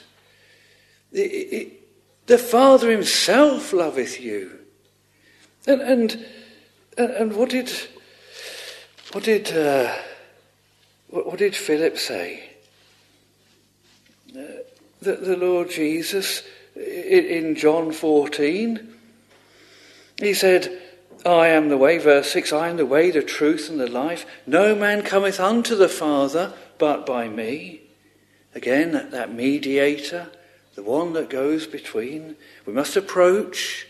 The Father himself loveth you. And what did Philip say? The Lord Jesus in John 14, he said, I am the way, verse 6, I am the way, the truth and the life. No man cometh unto the Father but by me. Again, that mediator, the one that goes between. We must approach.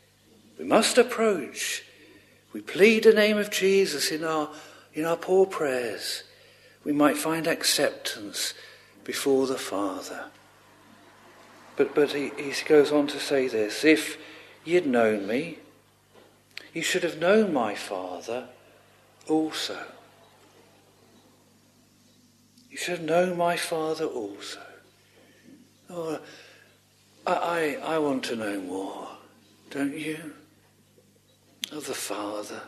We plead the name of Jesus in our poor prayers. We might find acceptance before the Father. But he goes on to say this, if you'd known me, you should have known my Father also. You should have known my Father also. Oh, I want to know more, don't you? Of the Father.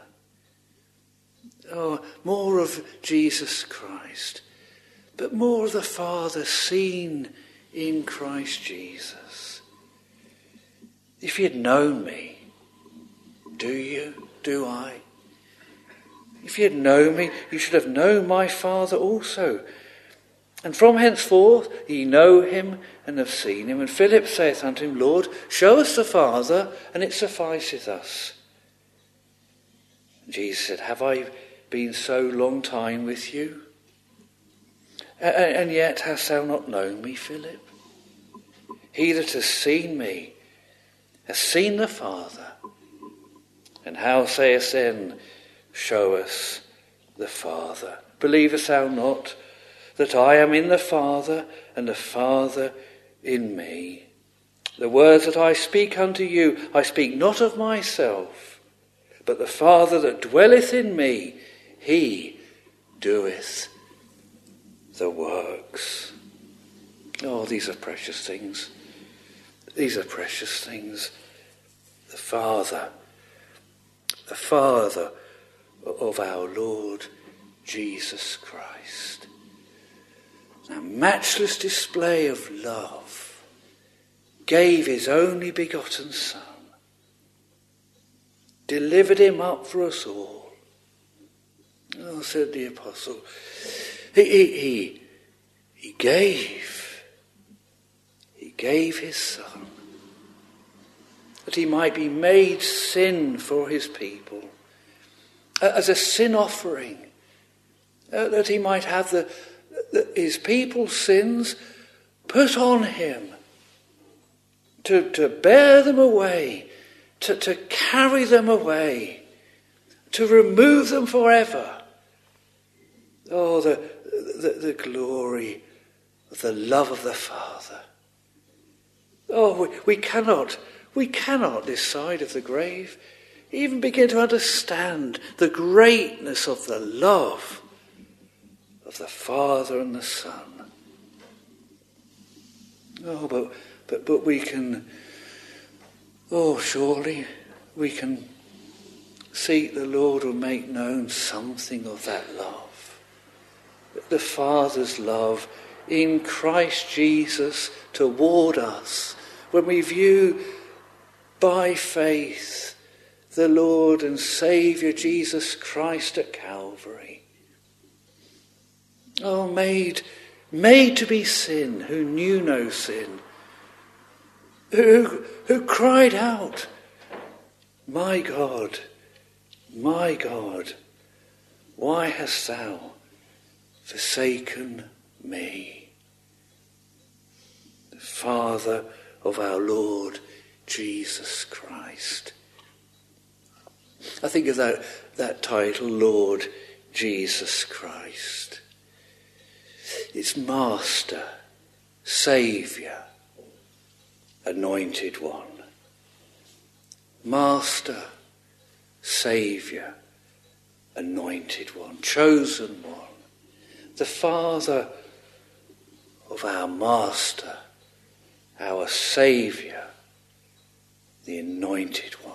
Oh, more of Jesus Christ. But more of the Father seen in Christ Jesus. If you'd known me, do you? Do I? If you'd known me, you should have known my Father also. And from henceforth ye know him and have seen him. And Philip saith unto him, Lord, show us the Father, and it sufficeth us. And Jesus said, have I been so long time with you? And yet hast thou not known me, Philip? He that has seen me has seen the Father. And how sayest then, show us the Father? Believest thou not that I am in the Father, and the Father in me? The words that I speak unto you, I speak not of myself, but the Father that dwelleth in me, he doeth the works. Oh, these are precious things. These are precious things. The Father of our Lord Jesus Christ. A matchless display of love, gave his only begotten Son, delivered him up for us all. Oh, said the apostle, he gave his Son, that he might be made sin for his people, as a sin offering, that he might have his people's sins put on him, to bear them away, to carry them away, to remove them forever. Oh, the glory of the love of the Father. Oh, we cannot this side of the grave even begin to understand the greatness of the love of the Father and the Son. Oh, But we can, surely we can seek the Lord will make known something of that love. The Father's love in Christ Jesus toward us. When we view by faith the Lord and Saviour Jesus Christ at Calvary. Oh, made to be sin, who knew no sin, who cried out, my God, why hast thou forsaken me? The Father of our Lord Jesus Christ. I think of that title, Lord Jesus Christ. It's Master, Saviour, Anointed One. Master, Saviour, Anointed One, Chosen One. The Father of our Master, our Saviour, the Anointed One.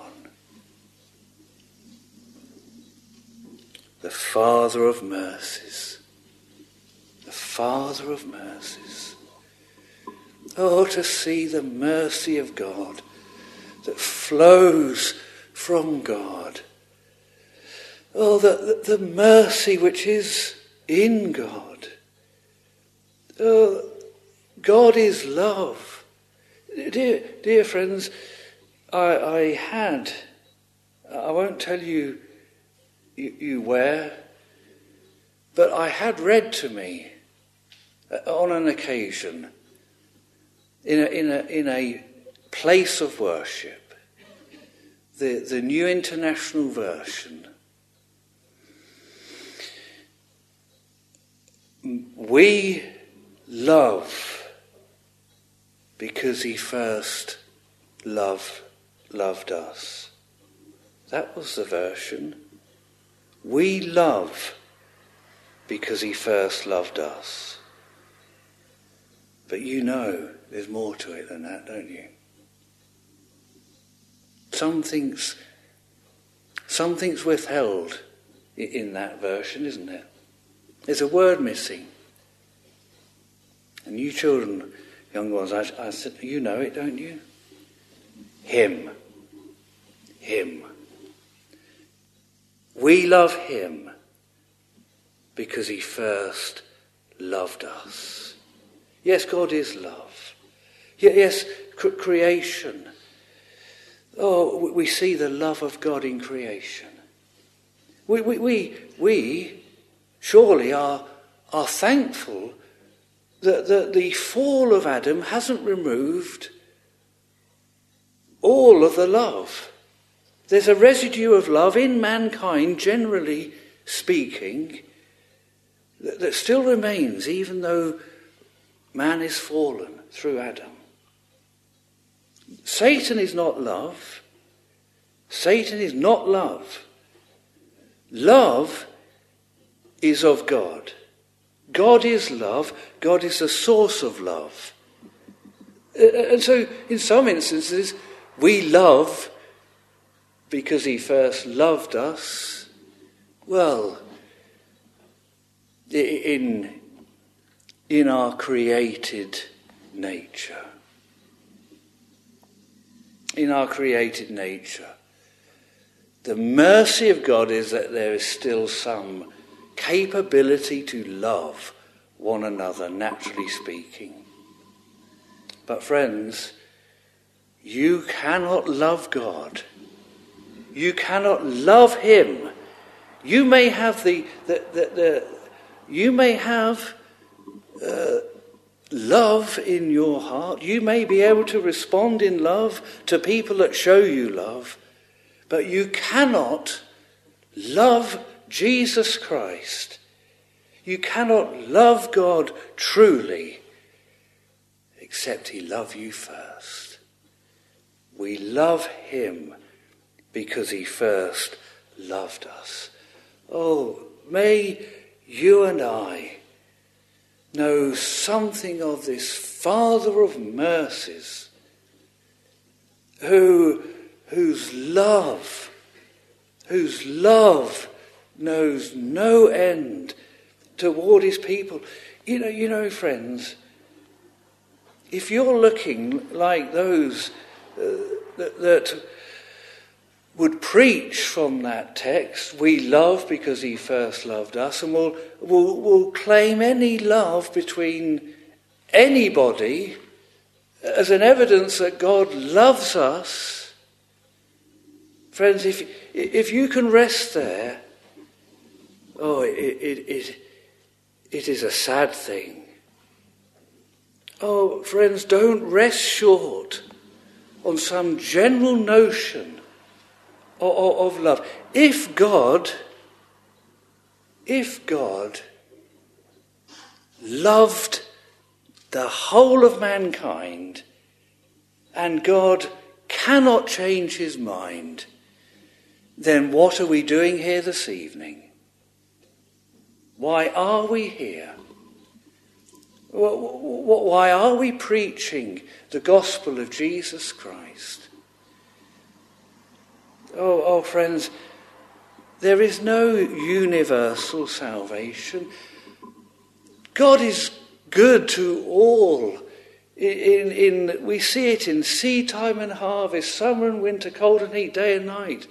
The Father of mercies. The Father of mercies. Oh, to see the mercy of God that flows from God. Oh, the mercy which is in God. Oh, God is love. Dear friends, I won't tell you where, but I had read to me on an occasion in a place of worship, the New International Version. We love because he first loved us. That was the version. We love because he first loved us. But you know there's more to it than that, don't you? Something's withheld in that version, isn't it? There's a word missing. And you children, young ones, I said, you know it, don't you? Him. We love him because he first loved us. Yes, God is love. Yes, creation. Oh, we see the love of God in creation. We surely are thankful that the fall of Adam hasn't removed all of the love. There's a residue of love in mankind, generally speaking, that still remains even though man is fallen through Adam. Satan is not love. Satan is not love. Love is of God. God is love. God is the source of love. And so, in some instances, we love because he first loved us. Well, in our created nature. In our created nature. The mercy of God is that there is still some capability to love one another, naturally speaking. But friends, you cannot love God. You cannot love him. You may have love in your heart. You may be able to respond in love to people that show you love, but you cannot love Jesus Christ. You cannot love God truly except he love you first. We love him because he first loved us. Oh, may you and I know something of this Father of mercies, whose love knows no end toward his people. You know, friends, if you're looking like those that would preach from that text, we love because he first loved us, and will claim any love between anybody as an evidence that God loves us, friends, if you can rest there, it is a sad thing. Oh, friends, don't rest short on some general notion of love. If God loved the whole of mankind, and God cannot change his mind, then what are we doing here this evening? Why are we here? Why are we preaching the gospel of Jesus Christ? Oh, friends, there is no universal salvation. God is good to all. We see it in seed time and harvest, summer and winter, cold and heat, day and night.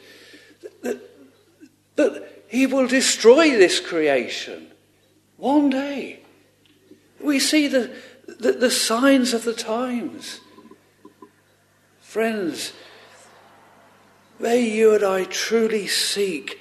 But he will destroy this creation one day. We see the signs of the times. Friends, may you and I truly seek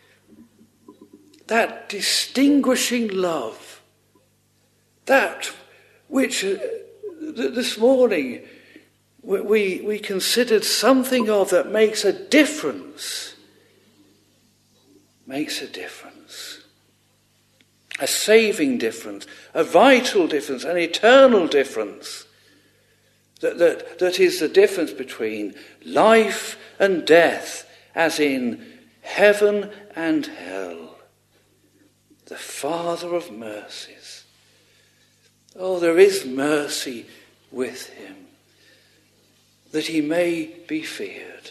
that distinguishing love, that which this morning we considered something of that makes a difference. Makes a difference. A saving difference, a vital difference, an eternal difference. That is the difference between life and death, as in heaven and hell. The Father of mercies. Oh, there is mercy with him, that he may be feared.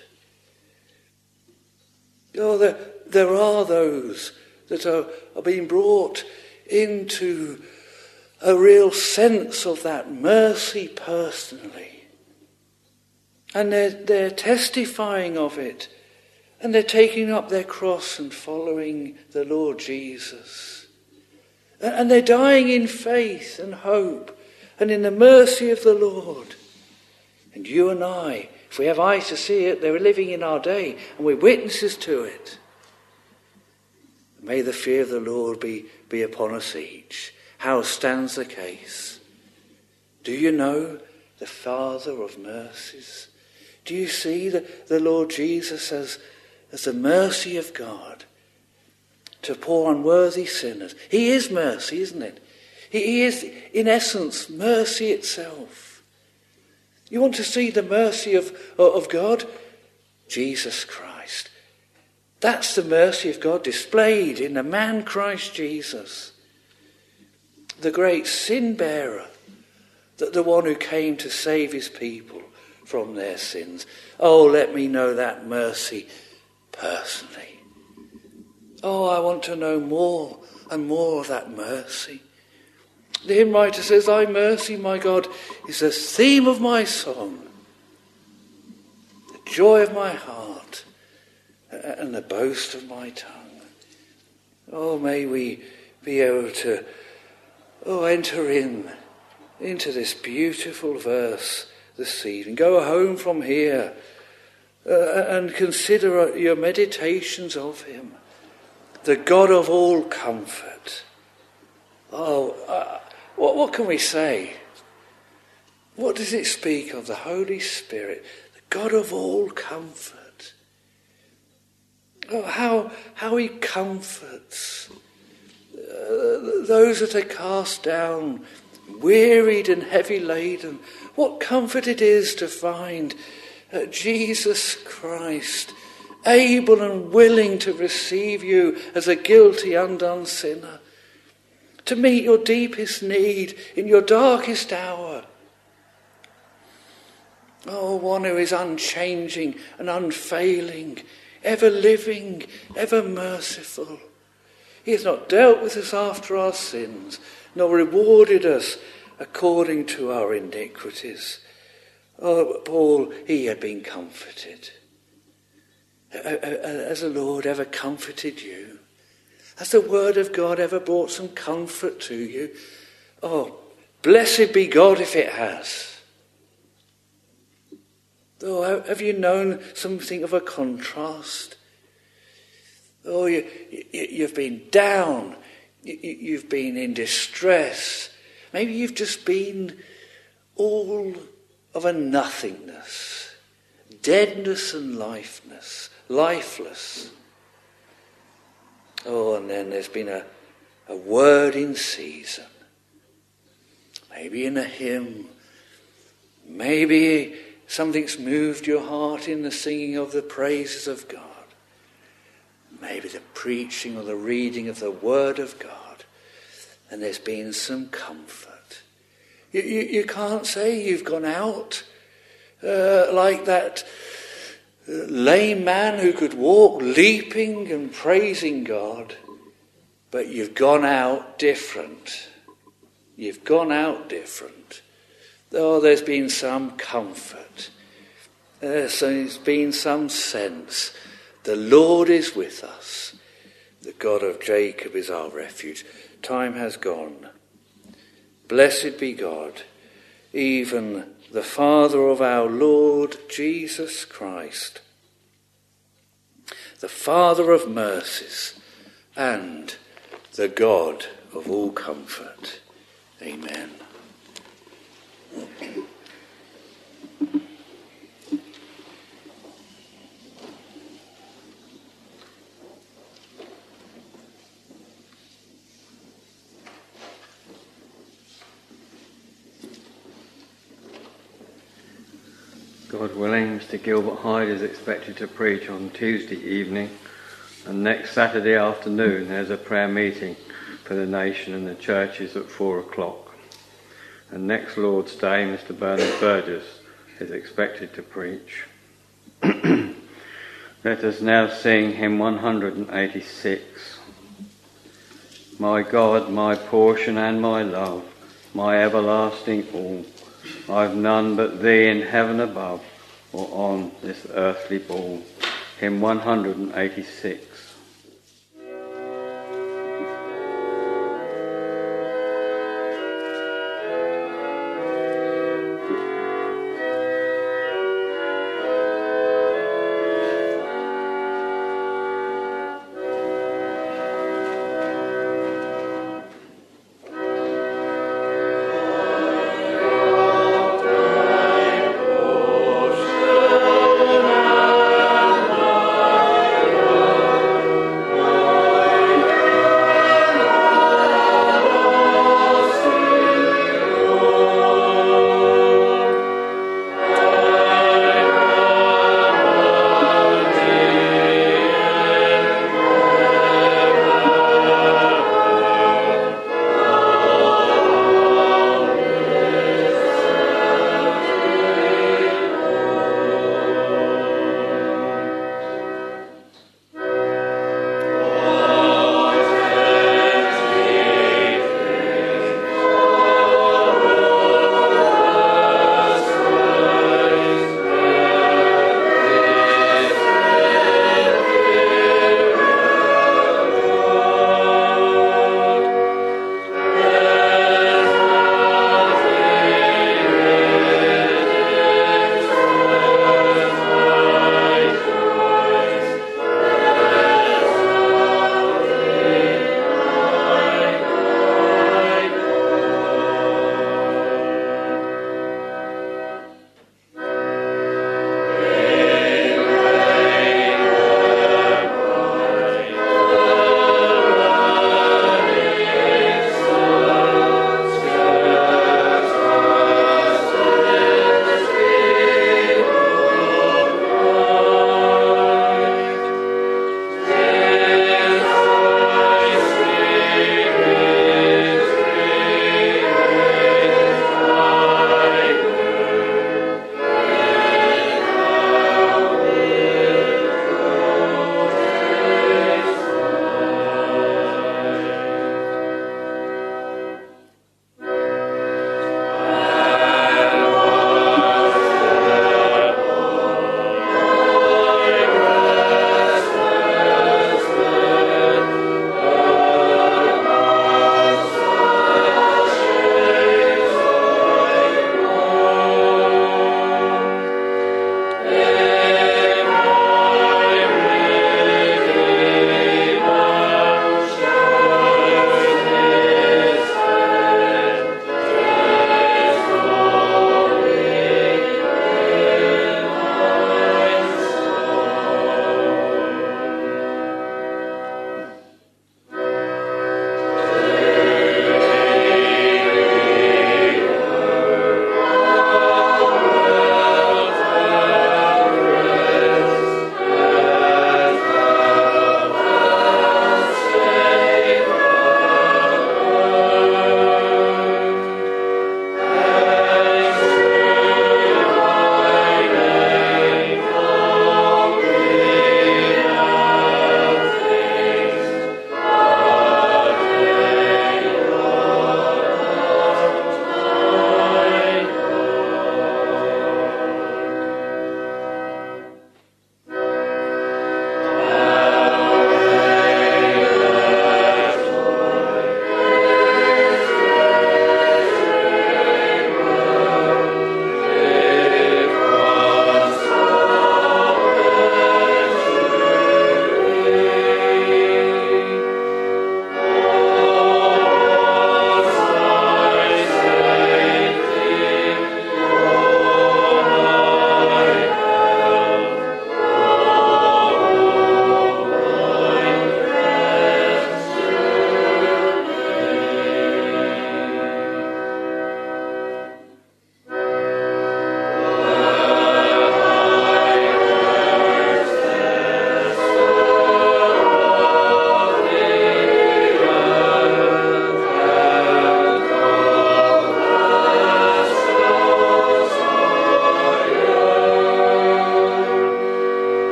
Oh, there are those that are being brought into a real sense of that mercy personally. And they're testifying of it. And they're taking up their cross and following the Lord Jesus. And they're dying in faith and hope and in the mercy of the Lord. And you and I, if we have eyes to see it, they're living in our day and we're witnesses to it. May the fear of the Lord be upon us each. How stands the case? Do you know the Father of mercies? Do you see the Lord Jesus as the mercy of God to poor unworthy sinners? He is mercy, isn't it? He is, in essence, mercy itself. You want to see the mercy of God? Jesus Christ. That's the mercy of God displayed in the man Christ Jesus, the great sin bearer, the one who came to save his people from their sins. Oh, let me know that mercy personally. Oh, I want to know more and more of that mercy. The hymn writer says, "Thy mercy, my God, is the theme of my song, the joy of my heart, and the boast of my tongue." Oh, may we be able to enter into this beautiful verse this evening. Go home from here and consider your meditations of him, the God of all comfort. What can we say? What does it speak of? The Holy Spirit, the God of all comfort. Oh, how he comforts those that are cast down, wearied and heavy laden. What comfort it is to find Jesus Christ able and willing to receive you as a guilty, undone sinner. to meet your deepest need in your darkest hour. Oh, one who is unchanging and unfailing, ever living, ever merciful. He has not dealt with us after our sins, nor rewarded us according to our iniquities. Oh, Paul, he had been comforted. Has the Lord ever comforted you? Has the word of God ever brought some comfort to you? Oh, blessed be God if it has. Oh, have you known something of a contrast? Oh, you've been down. You've been in distress. Maybe you've just been all of a nothingness, deadness and lifeless. Oh, and then there's been a word in season. Maybe in a hymn. Maybe something's moved your heart in the singing of the praises of God. Maybe the preaching or the reading of the word of God. And there's been some comfort. You can't say you've gone out like that lame man who could walk leaping and praising God, but you've gone out different. You've gone out different. Oh, there's been some comfort. There's been some sense. The Lord is with us. The God of Jacob is our refuge. Time has gone. Blessed be God, even the Father of our Lord Jesus Christ, the Father of mercies and the God of all comfort. Amen. God willing, Mr. Gilbert Hyde is expected to preach on Tuesday evening, and next Saturday afternoon there's a prayer meeting for the nation and the churches at 4:00. And next Lord's Day, Mr. Bernard Burgess is expected to preach. Let us now sing hymn 186. My God, my portion and my love, my everlasting all, I've none but thee in heaven above, or on this earthly ball. Hymn 186.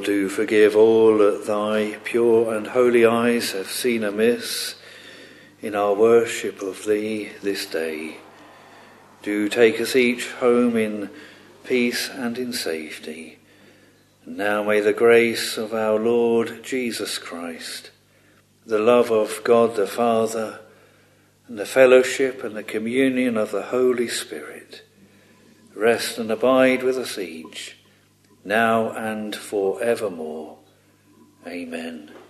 Lord, do forgive all that thy pure and holy eyes have seen amiss in our worship of thee this day. Do take us each home in peace and in safety. And now may the grace of our Lord Jesus Christ, the love of God the Father, and the fellowship and the communion of the Holy Spirit rest and abide with us each, now and forevermore. Amen.